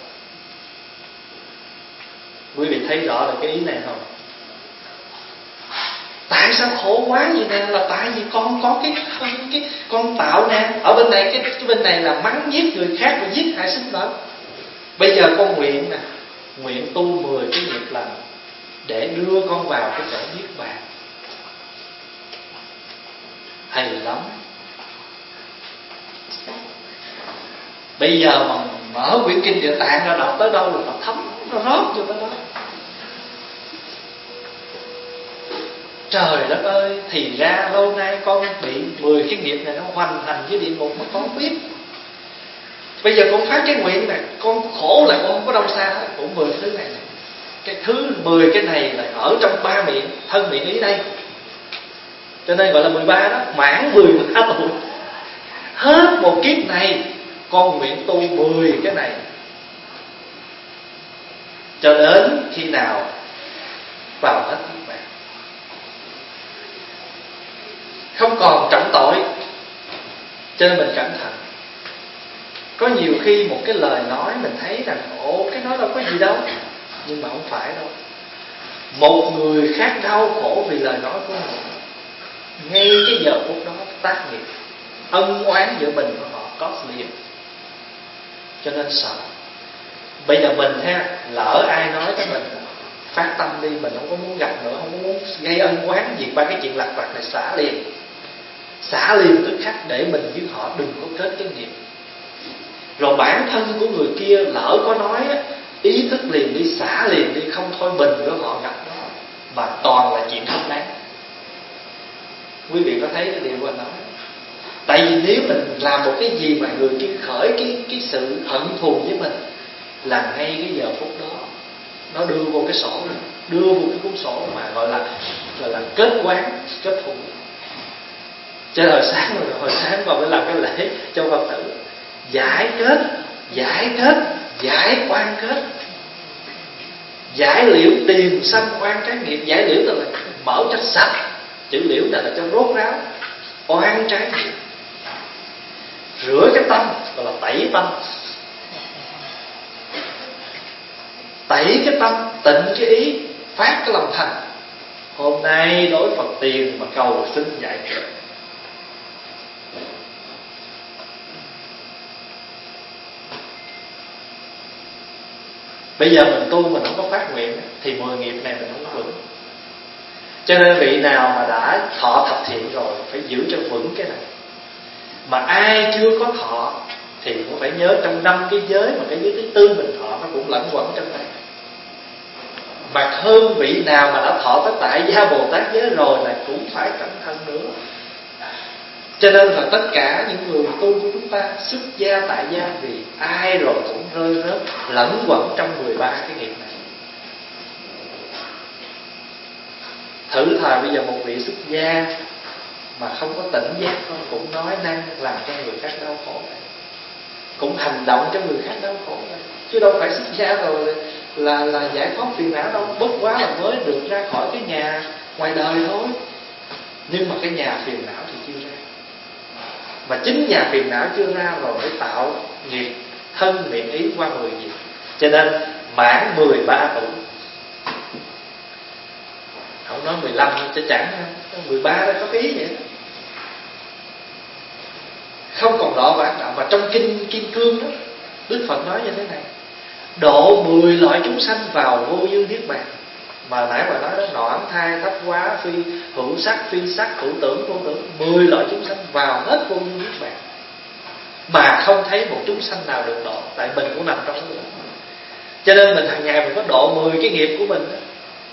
Quý vị thấy rõ được cái ý này không? Tại sao khổ quá vậy nè? Là tại vì con có cái thân, cái con tạo nè. Ở bên này cái, cái bên này là mắng giết người khác và giết hại sinh mệnh. Bây giờ con nguyện nè, nguyện tu mười cái nghiệp lành để đưa con vào cái chỗ niết bàn. hay lắm. Bây giờ mà mở quyển kinh Địa Tạng ra đọc tới đâu là nó thấm, nó rót vô tới đó. Trời đất ơi, thì ra lâu nay con bị mười cái nghiệp này nó hoành hành với địa ngục mà con không biết. Bây giờ con phát cái nguyện này, con khổ là con không có đâu xa hết, cũng mười thứ này này. Cái thứ mười cái này là ở trong ba miệng, thân miệng ý đây. Cho nên gọi là mười ba đó, mãn mười ba tuổi. Hết một kiếp này con nguyện tu mười cái này, cho đến khi nào vào hết niết bàn, không còn trọng tội. Cho nên mình cẩn thận. Có nhiều khi một cái lời nói mình thấy rằng ồ, cái nói đâu có gì đâu, nhưng mà không phải đâu. Một người khác đau khổ vì lời nói của mình, ngay cái giờ phút đó tác nghiệp, ân oán giữa mình và họ có liền. Cho nên sợ. Bây giờ mình ha, lỡ ai nói tới mình, phát tâm đi, mình không có muốn gặp nữa, không có muốn gây ân oán gì qua cái chuyện lặt vặt này, xả liền. Xả liền tức khắc để mình với họ đừng có kết cái nghiệp. Rồi bản thân của người kia lỡ có nói, ý thức liền đi, xả liền đi, không thôi mình với họ gặp đó, mà toàn là chuyện không đáng. Quý vị có thấy cái điều của anh nói? Tại vì nếu mình làm một cái gì mà người kia khởi cái cái sự hận thù với mình, là ngay cái giờ phút đó nó đưa vô cái sổ này, đưa vô cái cuốn sổ mà gọi là gọi là kết quán, kết thù. Cho hồi sáng rồi hồi sáng còn phải làm cái lễ cho Phật tử giải kết, giải kết, giải oan kết, giải liễu tiền sanh oan trái nghiệp. Giải liễu tức là mở cho sạch, chữ liễu này là cho rốt ráo oan trái nghiệp. Rửa cái tâm gọi là tẩy tâm, tẩy cái tâm, tịnh cái ý, phát cái lòng thành. Hôm nay đối Phật tiền mà cầu xin giải kết. Bây giờ mình tu mình không có phát nguyện thì mười nghiệp này mình không có vững. Cho nên vị nào mà đã thọ thập thiện rồi phải giữ cho vững cái này. Mà ai chưa có thọ thì cũng phải nhớ trong năm cái giới mà cái giới thứ tư mình thọ nó cũng lẫn quẩn trong này. Mà hơn vị nào mà đã thọ tới tại gia Bồ Tát giới rồi là cũng phải cẩn thận nữa. Cho nên là tất cả những người tu của chúng ta xuất gia tại gia vì ai rồi cũng rơi rớt lẫn quẩn trong mười ba cái nghiệp này. Thử thời bây giờ một vị xuất gia mà không có tỉnh giác thôi, cũng nói năng làm cho người khác đau khổ này, cũng hành động cho người khác đau khổ này. Chứ đâu phải xuất gia rồi là, là giải thoát phiền não đâu. Bất quá là mới được ra khỏi cái nhà ngoài đời thôi, nhưng mà cái nhà phiền não thì chưa ra. Mà chính nhà phiền não chưa ra rồi mới tạo nghiệp thân miệng ý qua mười nghiệp. Cho nên mãn mười ba tuổi, không nói mười lăm cho chẳng, mười ba đó có cái ý vậy đó. Không còn đọa vãng đạo. Mà trong kinh Kim Cương đó, Đức Phật nói như thế này: độ mười loại chúng sanh vào vô dư niết bàn. Mà nãy bà nói đó, noãn thai, thấp quá, phi hữu sắc, phi sắc, hữu tưởng, vô tưởng, mười loại chúng sanh vào hết vô dư niết bàn. Mà không thấy một chúng sanh nào được độ. Tại mình cũng nằm trong đó. Cho nên mình hàng ngày mình có độ mười cái nghiệp của mình đó,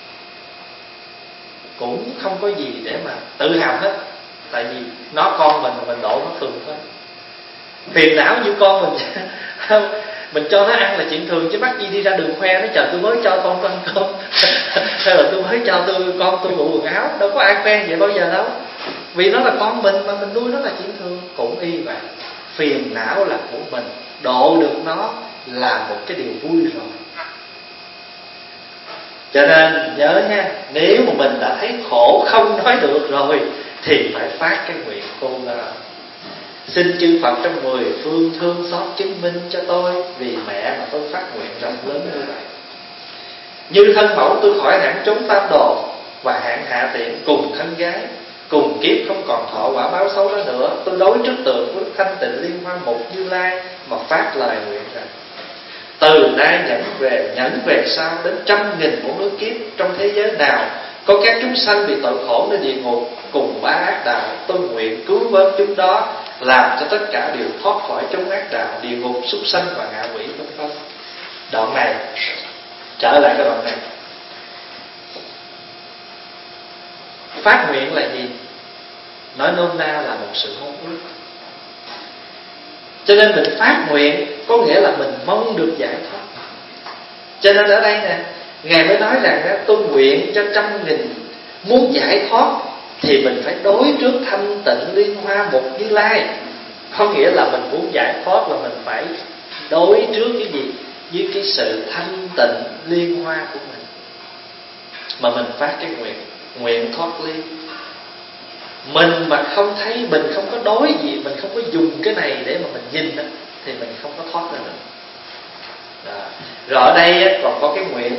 cũng không có gì để mà tự hào hết. Tại vì nó con mình mà mình độ nó thường thôi. Phiền não như con mình mình cho nó ăn là chuyện thường, chứ bắt gì đi ra đường khoe nó chờ tôi mới cho con tôi ăn cơm hay là tôi mới cho tôi con tôi bộ quần áo. Đâu có ai khoe vậy bao giờ đâu. Vì nó là con mình mà mình nuôi nó là chuyện thường. Cũng y vậy, phiền não là của mình, độ được nó là một cái điều vui rồi. Cho nên nhớ nha, nếu mà mình đã thấy khổ không nói được rồi thì phải phát cái nguyện cô là xin chư Phật trong mười phương thương xót chứng minh cho tôi, vì mẹ mà tôi phát nguyện rộng lớn như vậy. Như thân mẫu tôi khỏi hẳn trốn tam đồ, và hạng hạ tiện cùng thân gái, cùng kiếp không còn thọ quả báo xấu đó nữa. Tôi đối trước tượng của thanh tịnh liên hoa mục Như Lai mà phát lời nguyện rằng: từ nay nhẫn về nhẫn về sau đến trăm nghìn muôn ức kiếp, trong thế giới nào có các chúng sanh bị tội khổ nơi địa ngục, cùng bá ác đạo, tôi nguyện cứu vớt chúng đó, làm cho tất cả đều thoát khỏi chốn ác đạo, địa ngục, súc sanh và ngạ quỷ vân vân. Đoạn này, trở lại cái đoạn này, phát nguyện là gì? Nói nôm na là một sự mong ước. Cho nên mình phát nguyện có nghĩa là mình mong được giải thoát. Cho nên ở đây nè, Ngài mới nói rằng đó, tôi nguyện cho trăm nghìn. Muốn giải thoát thì mình phải đối trước thanh tịnh liên hoa một Như Lai. Có nghĩa là mình muốn giải thoát là mình phải đối trước cái gì? Với cái sự thanh tịnh liên hoa của mình. Mà mình phát cái nguyện, nguyện thoát ly. Mình mà không thấy, mình không có đối gì, mình không có dùng cái này để mà mình nhìn đó, thì mình không có thoát ra được. Đó. Rồi ở đây còn có cái nguyện: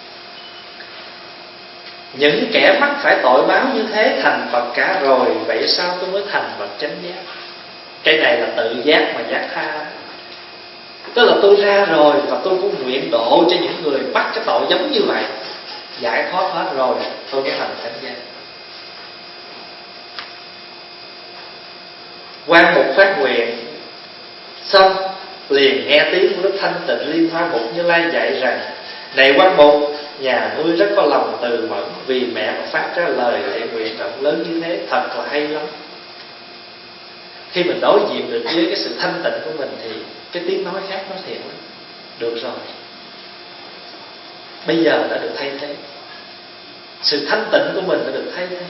những kẻ mắc phải tội báo như thế thành Phật cả rồi, vậy sao tôi mới thành Phật chánh giác? Cái này là tự giác mà giác tha. Tức là tôi ra rồi và tôi cũng nguyện độ cho những người mắc cái tội giống như vậy, giải thoát hết rồi tôi mới thành chánh giác. Quan Mục phát nguyện xong liền nghe tiếng của Đức Thanh Tịnh Liên Hoa Mục Như Lai dạy rằng: này Quan Mục, nhà ngươi rất có lòng từ mẫn, vì mẹ mà phát ra lời lệ nguyện rộng lớn như thế, thật là hay lắm. Khi mình đối diện được với cái sự thanh tịnh của mình thì cái tiếng nói khác nó thiện lắm. Được rồi, bây giờ đã được thay thế, sự thanh tịnh của mình đã được thay thế.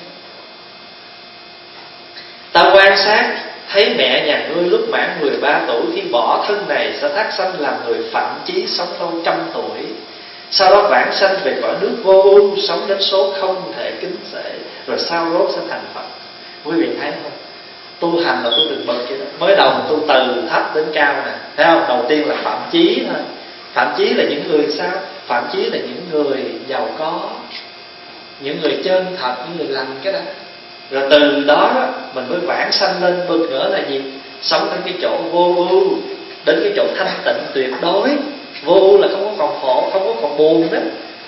Ta quan sát thấy mẹ nhà ngươi lúc mãn mười ba tuổi, khi bỏ thân này sẽ thác sanh làm người phạm chí, sống lâu trăm tuổi. Sau đó vãng sanh về cõi nước vô ưu, sống đến số không thể kính xể, rồi sau rốt sẽ thành Phật. Quý vị thấy không? Tu hành là tu từng bậc vậy đó. Mới đầu tu từ thấp đến cao nè, thấy không? Đầu tiên là phạm chí thôi. Phạm chí là những người sao? Phạm chí là những người giàu có, những người chân thật, những người lành cái đó. Rồi từ đó mình mới vãng sanh lên bậc nữa là gì? Sống đến cái chỗ vô ưu, đến cái chỗ thanh tịnh tuyệt đối. Vô ưu là không có còn khổ, không có còn buồn đó.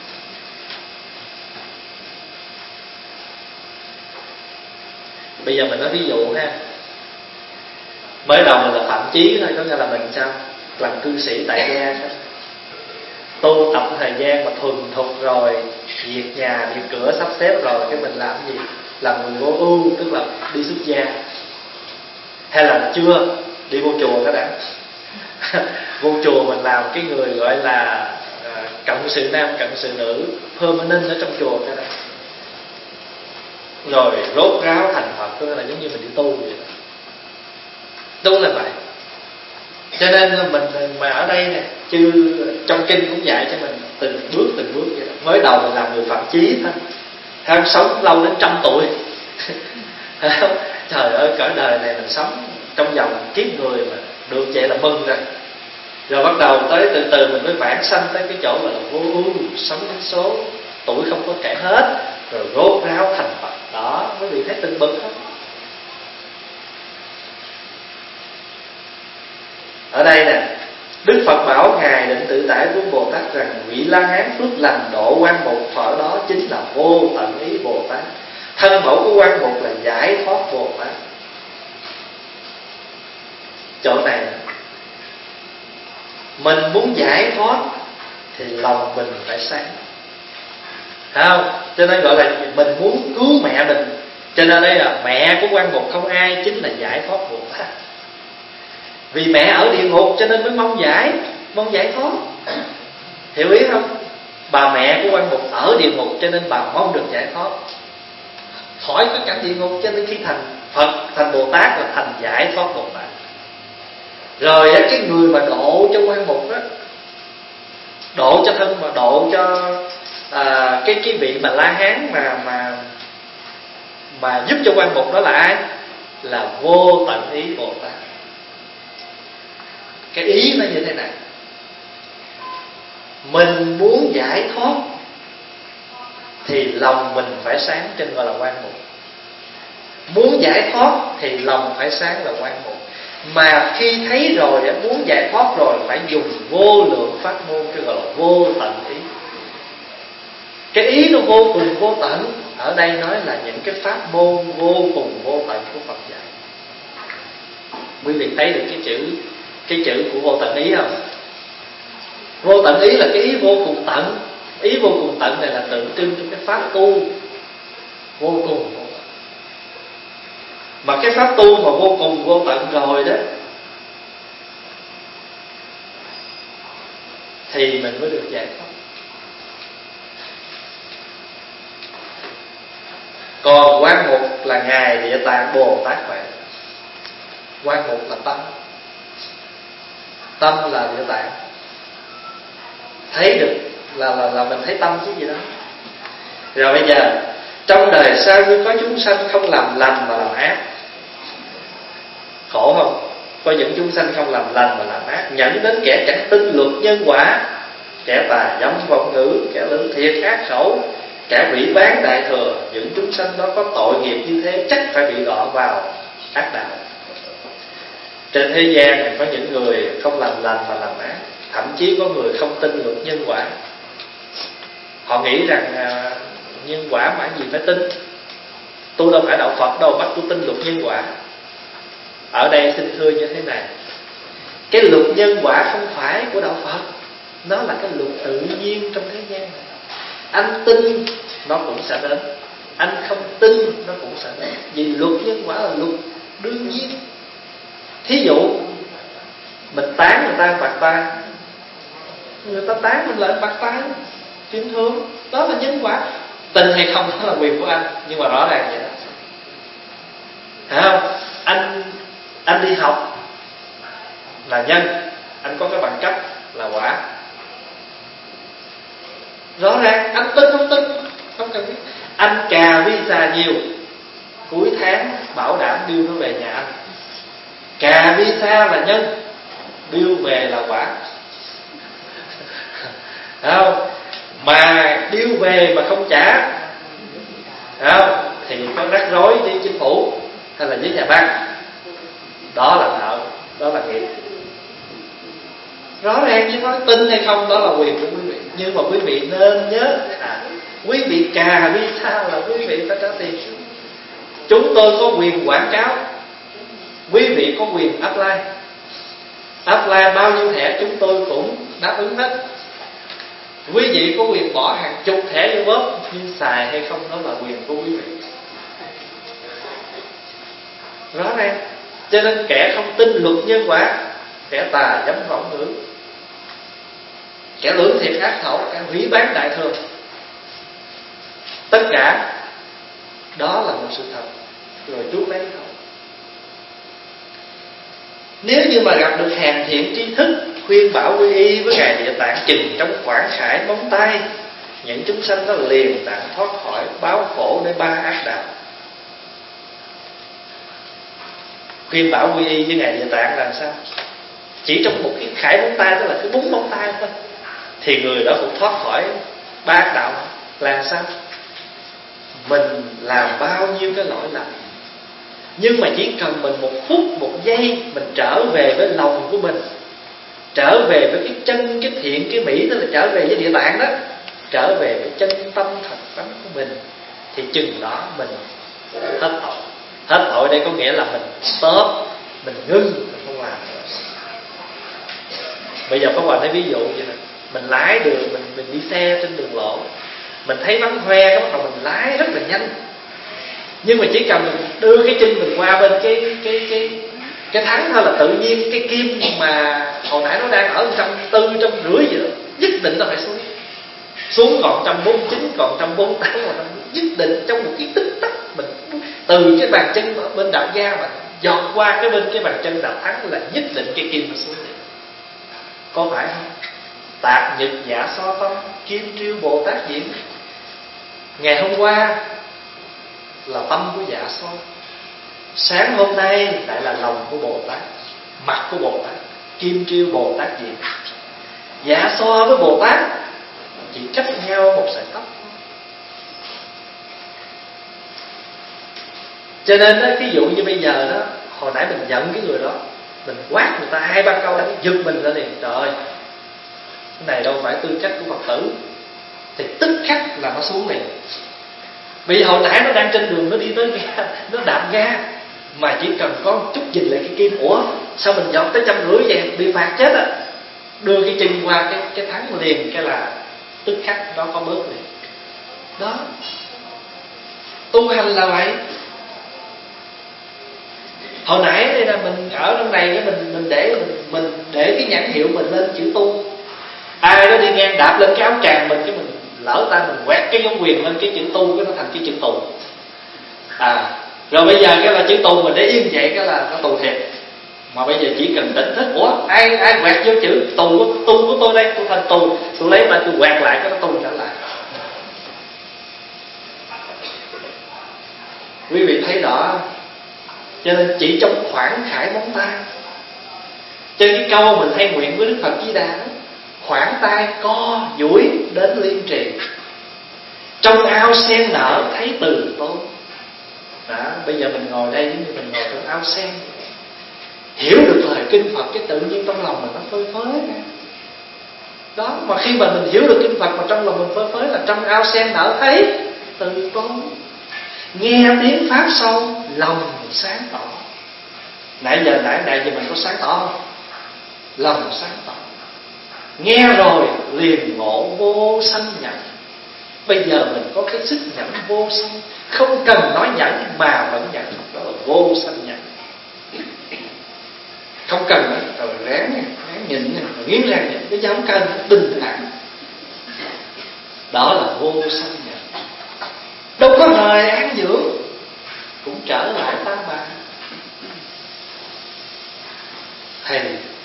Bây giờ mình nói ví dụ ha. Mới đầu mình là phạm chí thôi, có nghĩa là mình sao? Làm cư sĩ tại gia thôi. Tu tập thời gian mà thuần thục rồi, việc nhà, việc cửa sắp xếp rồi, cái mình làm gì? Làm người vô ưu, tức là đi xuất gia. Hay là chưa, đi vô chùa cái đã. Vô chùa mình làm cái người gọi là uh, cộng sự nam, cộng sự nữ, permanent ở trong chùa cái đó. Rồi rốt ráo thành Phật, tức là giống như mình đi tu vậy đó. Tu là vậy. Cho nên mình mà ở đây nè, chứ trong kinh cũng dạy cho mình từng bước từng bước vậy đó. Mới đầu mình làm người phạm chí thôi, theo sống lâu đến trăm tuổi. Trời ơi, cõi đời này mình sống trong vòng kiếp người mà được vậy là mừng rồi. Rồi bắt đầu tới từ từ mình mới vãng sanh tới cái chỗ là vô ưu, sống đến số tuổi không có kể hết, rồi rốt ráo thành Phật. Đó, quý vị thấy từng bậc không? Ở đây nè, Đức Phật bảo Ngài Định Tự Tại Vương Bồ Tát rằng: vị La Hán phước lành độ Quan Mục Phở đó chính là vô tận ý Bồ Tát. Thân mẫu của Quan Mục là giải thoát Bồ Tát. Chỗ này mình muốn giải thoát thì lòng mình phải sáng, thấy không? Cho nên gọi là mình muốn cứu mẹ mình. Cho nên đây là mẹ của Quan Mục không ai, chính là giải thoát Bồ Tát. Vì mẹ ở địa ngục cho nên mới mong giải, mong giải thoát. Hiểu ý không? Bà mẹ của Quan Mục ở địa ngục cho nên bà mong được giải thoát khỏi cái cảnh địa ngục, cho nên khi thành Phật, thành Bồ Tát là thành giải thoát Bồ Tát. Rồi cái người mà độ cho Quan Mục đó, độ cho thân mà độ cho à, cái cái vị mà La Hán mà mà mà giúp cho Quan Mục đó là ai? Là vô tận ý Bồ Tát. Cái ý nó như thế này: mình muốn giải thoát thì lòng mình phải sáng, trên gọi là Quan Mục. Muốn giải thoát thì lòng phải sáng là Quan Mục. Mà khi thấy rồi, muốn giải thoát rồi, phải dùng vô lượng pháp môn, cái gọi là vô tận ý. Cái ý nó vô cùng vô tận. ở đây nói là những cái pháp môn vô cùng vô tận của Phật dạy. Quý vị thấy được cái chữ cái chữ của vô tận ý không? Vô tận ý là cái ý vô cùng tận. Ý vô cùng tận này là tượng trưng cho cái pháp tu vô cùng vô tận. Mà cái pháp tu mà vô cùng vô tận rồi đó thì mình mới được giải thoát. Còn quan mục là Ngài Địa Tạng Bồ Tát vậy. Quan mục là tâm. Tâm là Địa Tạng. Thấy được là, là, là mình thấy tâm chứ gì đó. Rồi bây giờ trong đời sao như có chúng sanh không làm lành mà làm ác. Khổ không? Có những chúng sanh không làm lành mà làm ác, dẫn đến kẻ chẳng tin luật nhân quả, kẻ tà dâm vọng ngữ, kẻ lưỡng thiệt ác khẩu, kẻ hủy bán đại thừa. Những chúng sanh đó có tội nghiệp như thế chắc phải bị đọa vào ác đạo. Trên thế gian này có những người không làm lành mà làm ác, thậm chí có người không tin luật nhân quả. Họ nghĩ rằng à, nhân quả mà gì phải tin, tôi đâu phải đạo Phật đâu bắt tôi tin luật nhân quả. Ở đây xin thưa như thế này, cái luật nhân quả không phải của đạo Phật, nó là cái luật tự nhiên trong thế gian này. Anh tin nó cũng sẽ đến, anh không tin nó cũng sẽ đến. Vì luật nhân quả là luật đương nhiên. Thí dụ mình tán người ta bạc tay, người ta tán mình lại bạc tay, kính thương, đó là nhân quả. Tin hay không đó là quyền của anh, nhưng mà rõ ràng vậy đó. Phải không? Anh anh đi học là nhân, anh có cái bằng cấp là quả. Rõ ràng anh tin không tin không cần biết. Anh cà visa nhiều, cuối tháng bảo đảm đưa nó về nhà anh. Cà visa là nhân, đưa về là quả. Không? Mà đưa về mà không trả, không? Thì có rắc rối với chính phủ hay là với nhà băng. Đó là nợ, đó là nghiệp. Rõ ràng chứ nói tin hay không đó là quyền của quý vị. Nhưng mà quý vị nên nhớ à, quý vị cà visa là quý vị phải trả tiền. Chúng tôi có quyền quảng cáo, quý vị có quyền apply. Apply bao nhiêu thẻ chúng tôi cũng đáp ứng hết. Quý vị có quyền bỏ hàng chục thẻ vô bóp, nhưng xài hay không đó là quyền của quý vị. Rõ ràng. Cho nên kẻ không tin luật nhân quả, kẻ tà dâm vọng ngữ, kẻ lưỡng thiệt ác khẩu, kẻ hủy bán đại thừa, tất cả đó là một sự thật. Rồi chuốc lấy không. Nếu như mà gặp được hèn thiện tri thức khuyên bảo quy y với Ngài Địa Tạng chừng trong khoảng khải móng tay, những chúng sanh đó liền tạm thoát khỏi báo khổ để ba ác đạo. Khuyên bảo quy y với Ngài Địa Tạng làm sao? Chỉ trong một cái khải móng tay, tức là cái bốn móng tay thôi, thì người đó cũng thoát khỏi ba ác đạo. Làm sao? Mình làm bao nhiêu cái lỗi lầm, nhưng mà chỉ cần mình một phút, một giây, mình trở về với lòng của mình, trở về với cái chân, cái thiện, cái mỹ, tức là trở về với Địa Tạng đó, trở về với chân tâm thật tánh của mình, thì chừng đó mình hết tội. Hết tội đây có nghĩa là mình stop, mình ngưng, mình không làm nữa. Bây giờ Pháp Hòa thấy ví dụ vậy nè, mình lái đường, mình mình đi xe trên đường lộ, mình thấy bánh hoe, bắt đầu mình lái rất là nhanh. Nhưng mà chỉ cần mình đưa cái chân mình qua bên cái cái cái cái thắng thôi là tự nhiên cái kim mà hồi nãy nó đang ở trăm tư, trăm rưỡi vậy đó, nhất định nó phải xuống. Xuống còn trăm bốn chín, còn trăm bốn tám, còn nhất định trong một cái tích tắc mình từ cái bàn chân ở bên đạo gia mà dọt qua cái bên cái bàn chân đạo thắng là nhất định cái kim nó xuống đi. Có phải không? Tạp nhật giả so tâm, kim triêu Bồ Tát diễn. Ngày hôm qua là tâm của dạ so, sáng hôm nay lại là lòng của Bồ Tát, mặt của Bồ Tát, kim triêu Bồ Tát diễn. Dạ so với Bồ Tát chỉ cách nhau một sợi tóc. Cho nên đó, ví dụ như bây giờ đó, hồi nãy mình giận cái người đó, mình quát người ta hai ba câu, giật mình lên liền, trời ơi, cái này đâu phải tư cách của Phật tử, thì tức khắc là nó xuống liền. Vì hồi nãy nó đang trên đường, nó đi tới ga, nó đạp ga, mà chỉ cần có một chút nhìn lại cái kim, ủa sao mình dọc tới trăm rưỡi vậy, bị phạt chết á. Đưa cái chân qua cái cái thắng liền, cái là tức khắc nó có bớt liền. Đó, tu hành là vậy. Hồi nãy đây là mình ở trong này, cái mình mình để mình, mình để cái nhãn hiệu mình lên chữ tu. Ai đó đi ngang đạp lên cái áo tràng mình, cái mình lỡ tay mình quét cái dấu quyền lên cái chữ tu, cái nó thành cái chữ tù. À, rồi bây giờ cái là chữ tù mình để yên vậy, cái là nó tù thiệt. Mà bây giờ chỉ cần tỉnh thức, ủa ai ai quẹt vô chữ tù của tu của tôi đây, tôi thành tù, tôi lấy mà tôi quẹt lại cái nó tù trở lại. Quý vị thấy rõ. Cho nên chỉ trong khoảng khải móng tay. Trên cái câu mình hay nguyện với Đức Phật Di Đà, khoảng tay co duỗi đến liên trì, trong ao sen nở thấy từ tôn. Đó, bây giờ mình ngồi đây giống như mình ngồi trong ao sen, hiểu được lời kinh Phật, cái tự nhiên trong lòng mình nó phơi phới nè. Đó, mà khi mà mình hiểu được kinh Phật mà trong lòng mình phơi phới là trong ao sen nở thấy từ tôn. Nghe tiếng pháp sâu lòng sáng tỏ. Nãy giờ nãy nãy giờ mình có sáng tỏ không? Lòng sáng tỏ. Nghe rồi liền ngộ vô sanh nhẫn. Bây giờ mình có cái sức nhẫn vô sanh, không cần nói nhẫn mà vẫn nhẫn. Đó là vô sanh nhẫn. Không cần nói rồi ráng ráng nhịn, nghiến răng nhịn, bây giờ không cần, bình thản. Đó là vô sanh nhẫn. Đâu có hời án dưỡng, cũng trở lại tam bà. Thầy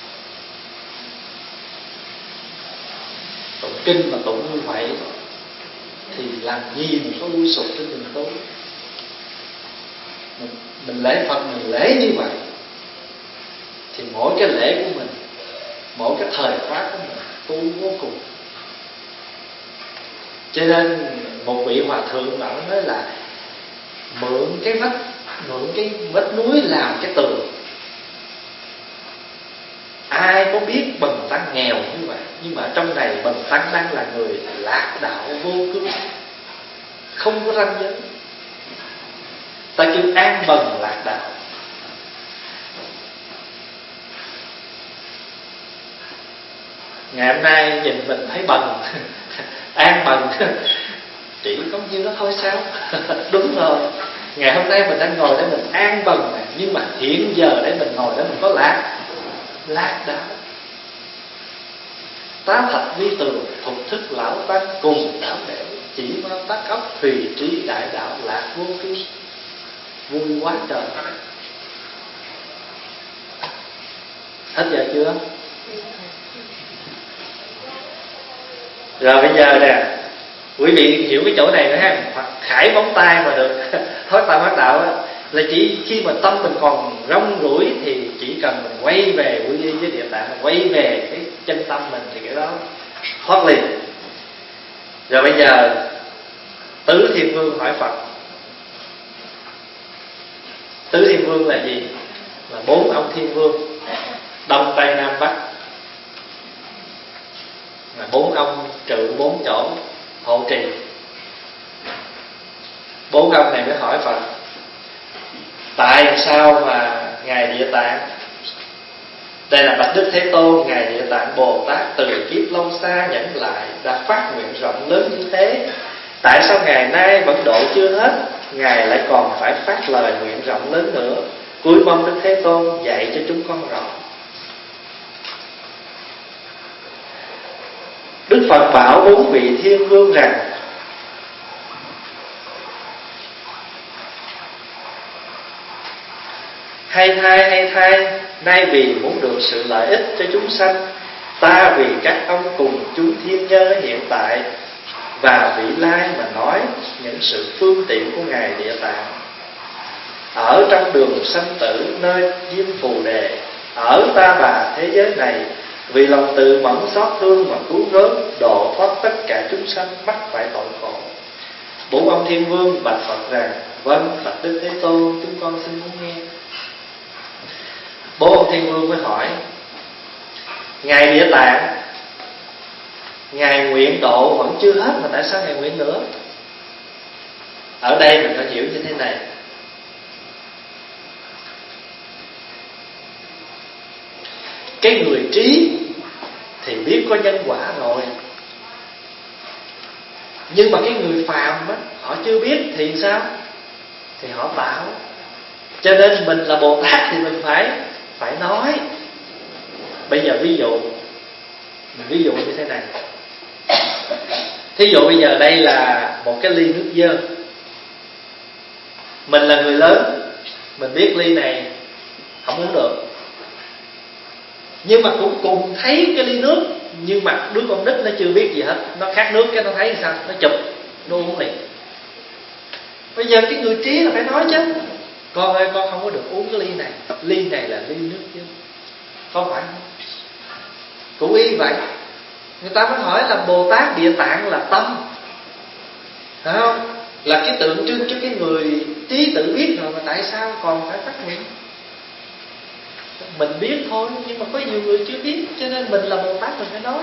tụng kinh mà tụng như vậy thì làm gì mình có lui sụp trên đường tu. Mình, mình lễ Phật mình lễ như vậy thì mỗi cái lễ của mình, mỗi cái thời khóa của mình tu vô cùng. Cho nên một vị hòa thượng bảo nói là mượn cái vách, mượn cái vách núi làm cái tường. Ai có biết Bần Tăng nghèo như vậy, nhưng mà trong này Bần Tăng đang là người lạc đạo vô cương, không có ranh giới. Ta kêu an bần lạc đạo. Ngày hôm nay nhìn mình thấy bần an bần chỉ có nhiêu đó thôi sao? Đúng rồi. Ngày hôm nay mình đang ngồi để mình an bần này, nhưng mà hiện giờ để mình ngồi để mình có lạc lạc đạo. Tá thạch vi tường, thục thức lão tăng cùng đảo đẻo, chỉ mau tắt óc thùy trí đại đạo lạc vô cương. Vui quá trời. Hết giờ chưa? Rồi bây giờ nè, quý vị hiểu cái chỗ này nữa ha. Hoặc khải móng tay mà được thoát tam ác đạo đó, là chỉ khi mà tâm mình còn rong ruổi thì chỉ cần mình quay về quy y với địa tạng, mình quay về cái chân tâm mình thì cái đó thoát liền. Rồi bây giờ Tứ Thiên Vương hỏi Phật. Tứ Thiên Vương là gì? Là bốn ông Thiên Vương Đông Tây Nam Bắc, là bốn ông trụ bốn chỗ hộ trì. Bốn ông này mới hỏi Phật, tại sao mà Ngài Địa Tạng, đây là bạch Đức Thế Tôn, Ngài Địa Tạng Bồ Tát từ kiếp lâu xa nhẫn lại đã phát nguyện rộng lớn như thế, tại sao ngày nay vẫn độ chưa hết, Ngài lại còn phải phát lời nguyện rộng lớn nữa? Cuối mong Đức Thế Tôn dạy cho chúng con rõ. Đức Phật bảo bốn vị Thiên Vương rằng, hay thay hay thay, nay vì muốn được sự lợi ích cho chúng sanh, ta vì các ông cùng chúng thiên nhân ở hiện tại và vị lai mà nói những sự phương tiện của Ngài Địa Tạng ở trong đường sanh tử nơi diêm phù đề, ở ta bà thế giới này, vì lòng từ mẫn xót thương mà cứu rớt, độ thoát tất cả chúng sanh mắc phải tội khổ. Bốn ông Thiên Vương bạch Phật rằng, vâng Phật Đức Thế Tôn, chúng con xin muốn nghe. Bốn ông Thiên Vương mới hỏi, Ngài Địa Tạng, Ngài nguyện độ vẫn chưa hết mà tại sao Ngài nguyện nữa? Ở đây mình phải hiểu như thế này. Cái người trí thì biết có nhân quả rồi, nhưng mà cái người phàm á, họ chưa biết thì sao? Thì họ tạo. Cho nên mình là Bồ Tát thì mình phải phải nói. Bây giờ ví dụ, mình ví dụ như thế này. Thí dụ bây giờ đây là một cái ly nước dơ. Mình là người lớn, mình biết ly này không uống được, nhưng mà cũng cùng thấy cái ly nước, nhưng mà đứa con nít nó chưa biết gì hết, nó khát nước cái nó thấy sao, nó chụp, nó uống liền. Bây giờ cái người trí là phải nói chứ: con ơi, con không có được uống cái ly này, ly này là ly nước dơ, không phải không? Cũng y vậy. Người ta mới hỏi là Bồ Tát Địa Tạng là tâm, phải không? Là cái tượng trưng cho cái người trí tự biết rồi, mà tại sao còn phải phát nguyện? Mình biết thôi, nhưng mà có nhiều người chưa biết, cho nên mình là Bồ Tát mình phải nói.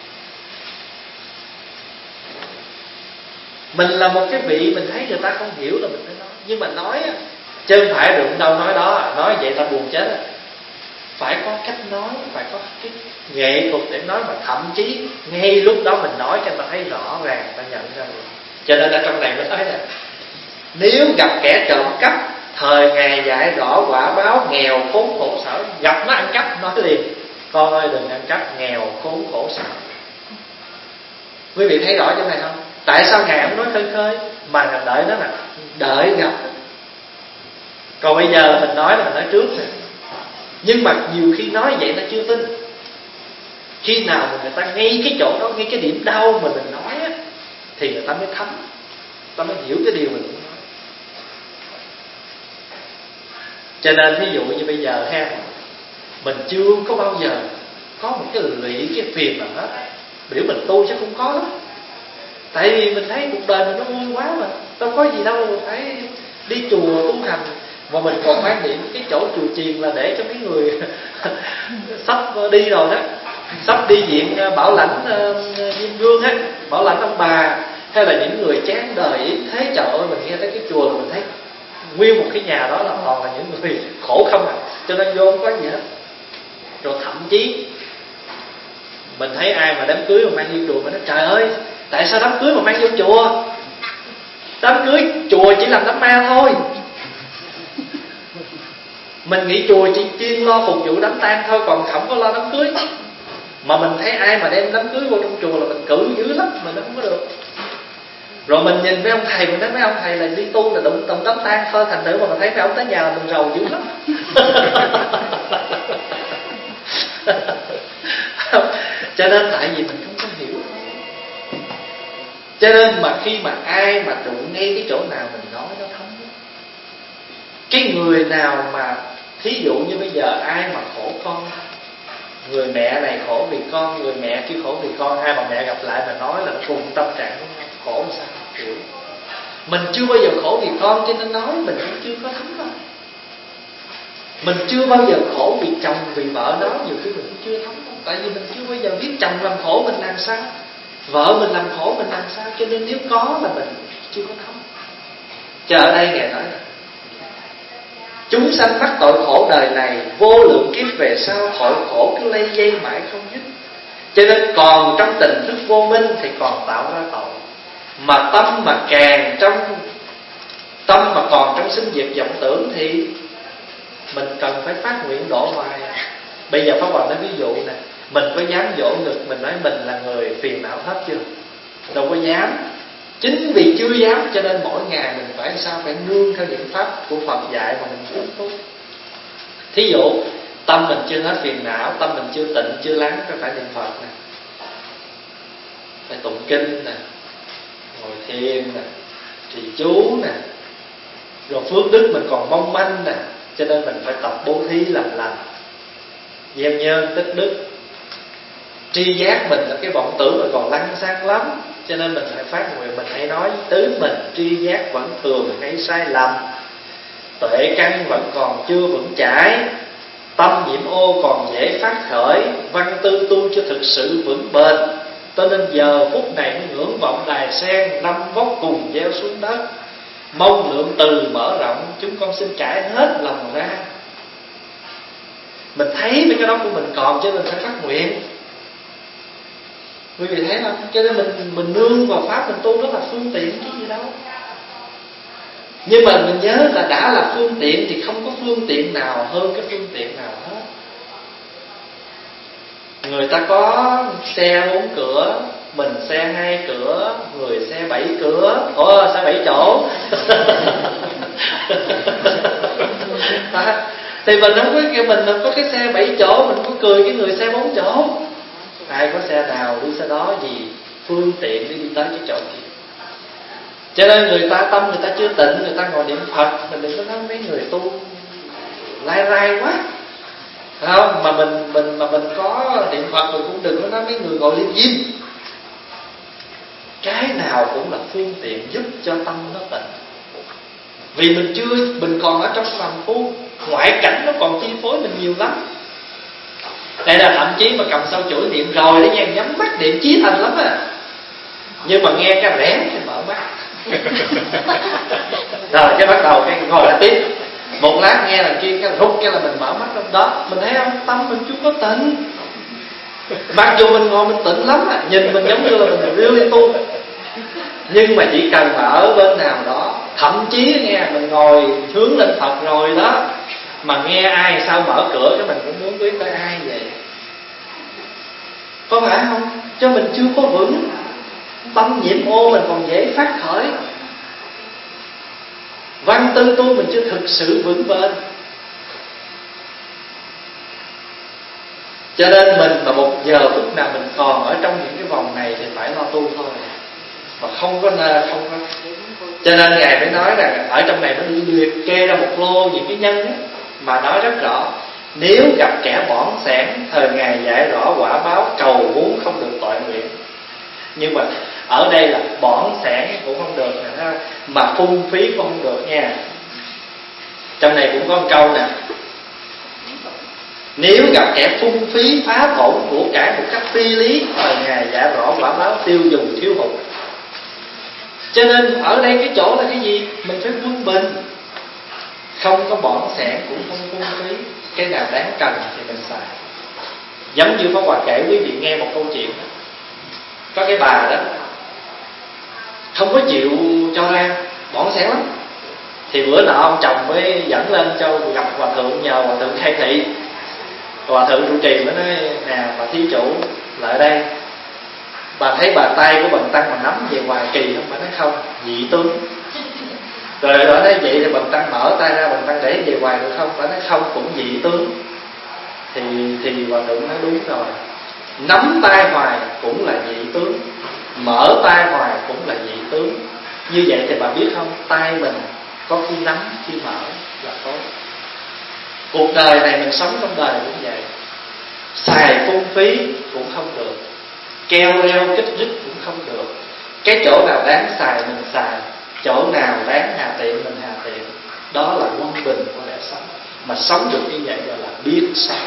Mình là một cái vị mình thấy người ta không hiểu là mình phải nói. Nhưng mà nói á, chứ không phải đụng đâu nói đó, nói vậy ta buồn chết á. Phải có cách nói, phải có cái nghệ thuật để nói, mà thậm chí ngay lúc đó mình nói cho người ta thấy rõ ràng, người ta nhận ra được. Cho nên ở trong này mới nói là nếu gặp kẻ trộm cắp, thời Ngài dạy rõ quả báo nghèo khốn khổ sở. Gặp nó ăn cắp nói liền: con ơi, đừng ăn cắp, nghèo khốn khổ sở. Quý vị thấy rõ chỗ này không? Tại sao Ngài không nói khơi khơi mà Ngài đợi nó là đợi gặp? Còn bây giờ mình nói là mình nói trước nè. Nhưng mà nhiều khi nói vậy nó chưa tin. Khi nào mà người ta ngay cái chỗ đó, ngay cái điểm đau mà mình nói á, thì người ta mới thấm, người ta mới hiểu cái điều mình muốn nói. Cho nên ví dụ như bây giờ ha, mình chưa có bao giờ có một cái lụy, cái phiền nào hết. Biểu mình tu chứ không có lắm. Tại vì mình thấy cuộc đời mình nó vui quá mà, đâu có gì đâu phải đi chùa tu hành. Mà mình còn quan niệm cái chỗ chùa chiền là để cho mấy người sắp đi rồi đó, sắp đi viện bảo lãnh Diêm Vương á, bảo lãnh ông bà, hay là những người chán đời yếm thế. Trời ơi, mình nghe tới cái chùa là mình thấy nguyên một cái nhà đó là toàn là những người khổ không à. Cho nên vô không có gì hết. Rồi thậm chí mình thấy ai mà đám cưới mà mang vô chùa, mà nói trời ơi, tại sao đám cưới mà mang vô chùa? Đám cưới chùa chỉ làm đám ma thôi. Mình nghĩ chùa chỉ chuyên lo phục vụ đám tang thôi, còn không có lo đám cưới. Mà mình thấy ai mà đem đám cưới vô trong chùa là mình cử dữ lắm, mình nó không có được. Rồi mình nhìn mấy ông thầy, mình nói mấy ông thầy là đi tu là đụng tầm đám tang thôi. Thành thử mà mình thấy mấy ông tới nhà là mình rầu dữ lắm. Cho nên tại vì mình không có hiểu. Cho nên mà khi mà ai mà đụng ngay cái chỗ nào mình nói nó thấm. Cái người nào mà thí dụ như bây giờ ai mà khổ con, người mẹ này khổ vì con, người mẹ kia khổ vì con, hai bà mẹ gặp lại mà nói là cùng tâm trạng khổ sao hiểu. Mình chưa bao giờ khổ vì con cho nên nói mình cũng chưa có thấm đâu. Mình chưa bao giờ khổ vì chồng vì vợ nói nhiều khi mình cũng chưa thấm đâu. Tại vì mình chưa bao giờ biết chồng làm khổ mình làm sao, vợ mình làm khổ mình làm sao. Cho nên nếu có là mình chưa có thấm. Cho ở đây Ngài nói là chúng sanh mắc tội khổ đời này, vô lượng kiếp về sau tội khổ cứ lây dây mãi không dứt. Cho nên còn trong tình thức vô minh thì còn tạo ra tội. Mà tâm mà càng trong tâm mà còn trong sinh diệt vọng tưởng thì mình cần phải phát nguyện độ hoài. Bây giờ Pháp Hòa nói ví dụ nè, mình có dám vỗ ngực mình nói mình là người phiền não hết chưa? Đâu có dám. Chính vì chưa dám cho nên mỗi ngày mình phải sao? Phải nương theo những pháp của Phật dạy mà mình muốn tu. Thí dụ tâm mình chưa hết phiền não, tâm mình chưa tịnh, chưa lắng, phải niệm Phật nè, phải tụng kinh nè, ngồi thiền nè, trì chú nè. Rồi phước đức mình còn mong manh nè, cho nên mình phải tập bố thí làm lành, gieo nhân tích đức. Tri giác mình là cái vọng tưởng mình còn lăng xăng lắm, cho nên mình phải phát nguyện. Mình hãy nói tứ mình tri giác vẫn thường hay sai lầm, tuệ căn vẫn còn chưa vững chãi, tâm nhiễm ô còn dễ phát khởi, văn tư tu cho thực sự vững bền. Cho nên giờ phút này mới ngưỡng vọng đài sen, năm vóc cùng gieo xuống đất. mong lượng từ mở rộng, chúng con xin trải hết lòng ra. Mình thấy mấy cái đó của mình còn, cho nên phải phát nguyện. Quý vị thấy không? Cho nên mình mình nương vào pháp mình tu, đó là phương tiện chứ gì đâu. Nhưng mà mình nhớ là đã là phương tiện thì không có phương tiện nào hơn cái phương tiện nào hết. Người ta có xe bốn cửa, mình xe hai cửa, người xe bảy cửa, ồ xe bảy chỗ. À, thì mình không có cái mình không có cái xe bảy chỗ, mình có cười cái người xe bốn chỗ. Ai có xe nào đi xe đó, gì phương tiện để đi tới cái chỗ kia. Cho nên người ta tâm người ta chưa tịnh, người ta ngồi niệm Phật, mình đừng có nói mấy người tu lai rai quá, không? Mà mình mình mà mình có niệm Phật, mình cũng đừng có nói mấy người ngồi liêm diêm. Cái nào cũng là phương tiện giúp cho tâm nó tịnh. Vì mình chưa, mình còn ở trong phàm phu, ngoại cảnh nó còn chi phối mình nhiều lắm. Đây là thậm chí mà cầm sâu chuỗi niệm rồi đấy nha, nhắm mắt niệm chí thành lắm à. Nhưng mà nghe cái rén thì mở mắt. Rồi cái bắt đầu cái ngồi lại tiếp. Một lát nghe là kia cái rút cái là mình mở mắt trong đó. Mình thấy không? Tâm mình chưa có tịnh. Mặc dù mình ngồi mình tịnh lắm à, nhìn mình giống như là mình riêu đi tu. Nhưng mà chỉ cần mà ở bên nào đó, thậm chí nghe mình ngồi hướng lên Phật rồi đó, mà nghe ai sao mở cửa cái mình cũng muốn biết tới ai vậy. Có phải không? Cho mình chưa có vững. Tâm nhiễm ô mình còn dễ phát khởi. Văn tư tu mình chưa thực sự vững bền. Cho nên mình mà một giờ phút nào mình còn ở trong những cái vòng này thì phải lo tu thôi. Mà không có nơi không có. Cho nên Ngài mới nói rằng ở trong này nó liệt kê ra một lô những cái nhân đó, mà nói rất rõ. Nếu gặp kẻ bỏn sẻn, thời Ngài dạy rõ quả báo cầu muốn không được tội nguyện. Nhưng mà ở đây là bỏn sẻn cũng không được nè, mà phung phí cũng không được nha. Trong này cũng có một câu nè: nếu gặp kẻ phung phí phá thổn của cải một cách phi lý, thời Ngài dạy rõ quả báo tiêu dùng thiếu hụt. Cho nên ở đây cái chỗ là cái gì? Mình phải quân bình. Không có bỏn sẻn cũng không phung phí. Cái nào đáng cần thì mình xài. Giống như Pháp Hòa kể quý vị nghe một câu chuyện đó. Có cái bà đó không có chịu cho ra, bỏn sẻn lắm. Thì bữa nọ ông chồng mới dẫn lên cho gặp Hòa thượng, nhờ Hòa thượng khai thị. Hòa thượng trụ trì mới nói: nè bà thí chủ, lại đây, bà thấy bà tay của Bần Tăng mà nắm về hoài kỳ không? Bà nói không, dị tướng. Rồi đó nói vậy thì Bần Tăng mở tay ra, Bần Tăng để về hoài được không? Bà nói không, cũng dị tướng. Thì thì Hòa thượng nói đúng rồi, nắm tay hoài cũng là dị tướng, mở tay hoài cũng là dị tướng. Như vậy thì bà biết không, tay mình có khi nắm khi mở là tốt. Cuộc đời này mình sống trong đời cũng vậy. Xài phung phí cũng không được, keo reo kích rít cũng không được. Cái chỗ nào đáng xài mình xài, chỗ nào đáng hà tiện mình hà tiện. Đó là quân bình của lẽ sống. Mà sống được như vậy gọi là biết sống.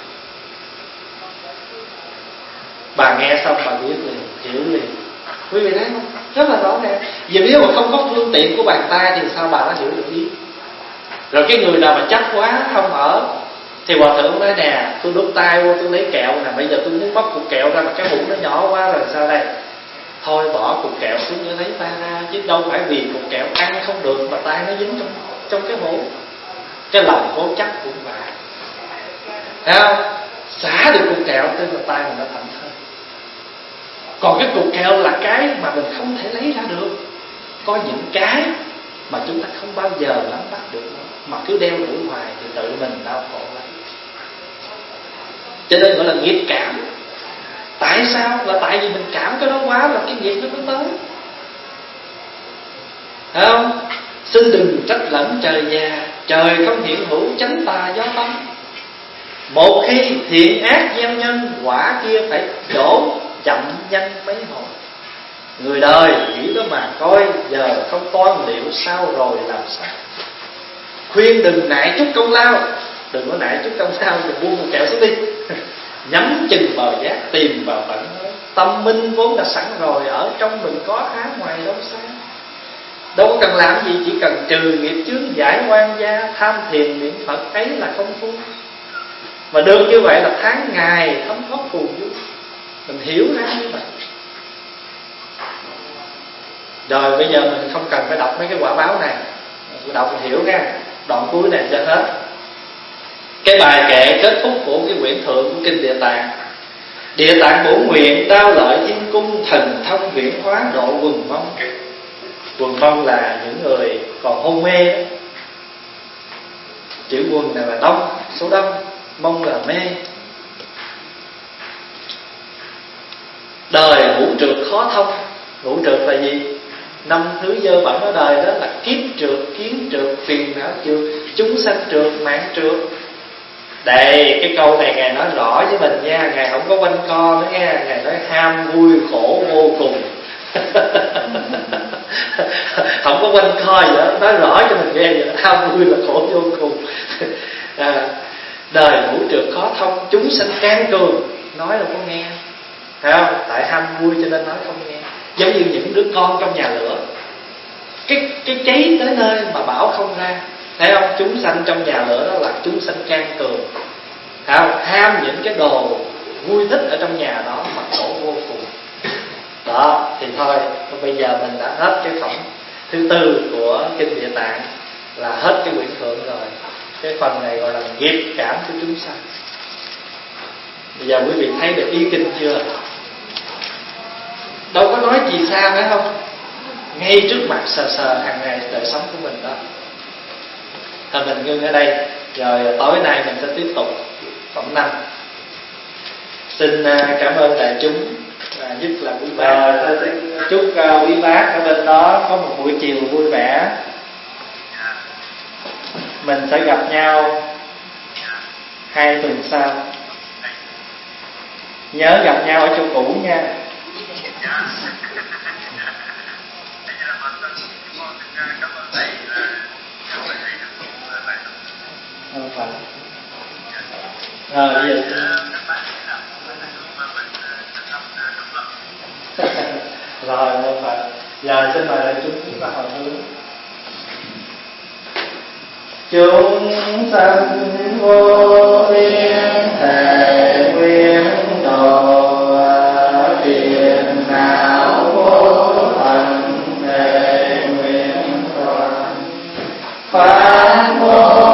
Bà nghe xong bà biết liền, hiểu liền. Quý vị thấy không? Rất là rõ ràng. Vì nếu mà không có phương tiện của bàn tay thì sao bà nó hiểu được ý. Rồi cái người nào mà chắc quá không ở thì Hòa thượng nói: nè, tôi đút tay vô tôi lấy kẹo nè, bây giờ tôi muốn bóc cục kẹo ra mà cái hũ nó nhỏ quá rồi sao đây? Thôi bỏ cục kẹo xuống để lấy tay ra, chứ đâu phải vì cục kẹo ăn không được mà tay nó dính trong trong cái hũ. Cái lòng cố chấp cũng vậy, thấy không? Xả được cục kẹo tức là tay mình nó thảnh thơi. Còn cái cục kẹo là cái mà mình không thể lấy ra được. Có những cái mà chúng ta không bao giờ nắm bắt được nó, mà cứ đeo đuổi hoài thì tự mình đau khổ lắm. Cho nên gọi là nghiệp cảm. Tại sao? Là tại vì mình cảm cái đó quá là cái nghiệp nó mới tới. Thấy không? Xin đừng trách lẫn trời già, trời không hiện hữu chánh tà do tâm. Một khi thiện ác gieo nhân, quả kia phải đổ chậm nhanh mấy hồi. Người đời nghĩ đó mà coi, giờ không toan liệu sao rồi làm sao. Khuyên đừng nại chút công lao, đừng có nại chút công lao thì buông một kẹo xuống đi. Nhắm chừng bờ giác, tìm vào tận nơi. Tâm minh vốn đã sẵn rồi, ở trong mình có, há ngoài đâu xa. đâu có cần làm gì, chỉ cần trừ nghiệp chướng, giải oan gia, tham thiền niệm Phật, ấy là công phu. Mà được như vậy là tháng ngày thấm thoát phù du. Mình hiểu ra như vậy. Rồi bây giờ mình không cần phải đọc mấy cái quả báo này, mình đọc mình hiểu ra đoạn cuối này cho hết. Cái bài kệ kết thúc của cái quyển thượng của kinh Địa Tạng. Địa Tạng bổn nguyện đao lợi thiên cung, thần thông viễn hóa độ quần mong. Quần mong là những người còn hôn mê đó. Chữ quần này là đông, số đông, mong là mê. Đời ngũ trượt khó thông. Ngũ trượt là gì? Năm thứ dơ bẩn ở đời đó là kiếp trượt, kiến trượt, phiền não trượt, chúng sanh trượt, mạng trượt. Đây, cái câu này Ngài nói rõ với mình nha. Ngài không có quanh co nữa nha. Ngài nói ham vui khổ vô cùng. Không có quanh co gì đó, nói rõ cho mình nghe vậy. Ham vui là khổ vô cùng. À, đời ngũ trượt khó thông, chúng sanh can cường. Nói đâu có nghe, phải không? Tại ham vui cho nên nói không nghe. Giống như những đứa con trong nhà lửa, Cái, cái cháy tới nơi mà bảo không ra. Thấy không? Chúng sanh trong nhà lửa đó là chúng sanh can cường, thấy không? Ham những cái đồ vui thích ở trong nhà đó mà khổ vô cùng. Đó, thì thôi, bây giờ mình đã hết cái phẩm thứ tư của kinh Địa Tạng, là hết cái quyển thượng rồi. Cái phần này gọi là nghiệp cảm của chúng sanh. Bây giờ quý vị thấy được ý kinh chưa? Đâu có nói gì xa, phải không? Ngay trước mặt sờ sờ hàng ngày đời sống của mình đó. Thôi mình ngưng ở đây, rồi tối nay mình sẽ tiếp tục phẩm năm. Xin cảm ơn đại chúng, nhất là quý bác. Tôi xin chúc quý bác ở bên đó có một buổi chiều vui vẻ. Mình sẽ gặp nhau hai tuần sau. Nhớ gặp nhau ở chỗ cũ nha. Không phải. Rồi bây giờ rồi không phải. Giờ xin mời đại chúng chúng ta hồi hướng. Chúng sanh vô biên thể quyến độ, phiền não vô tận thể nguyện toàn. Pháp môn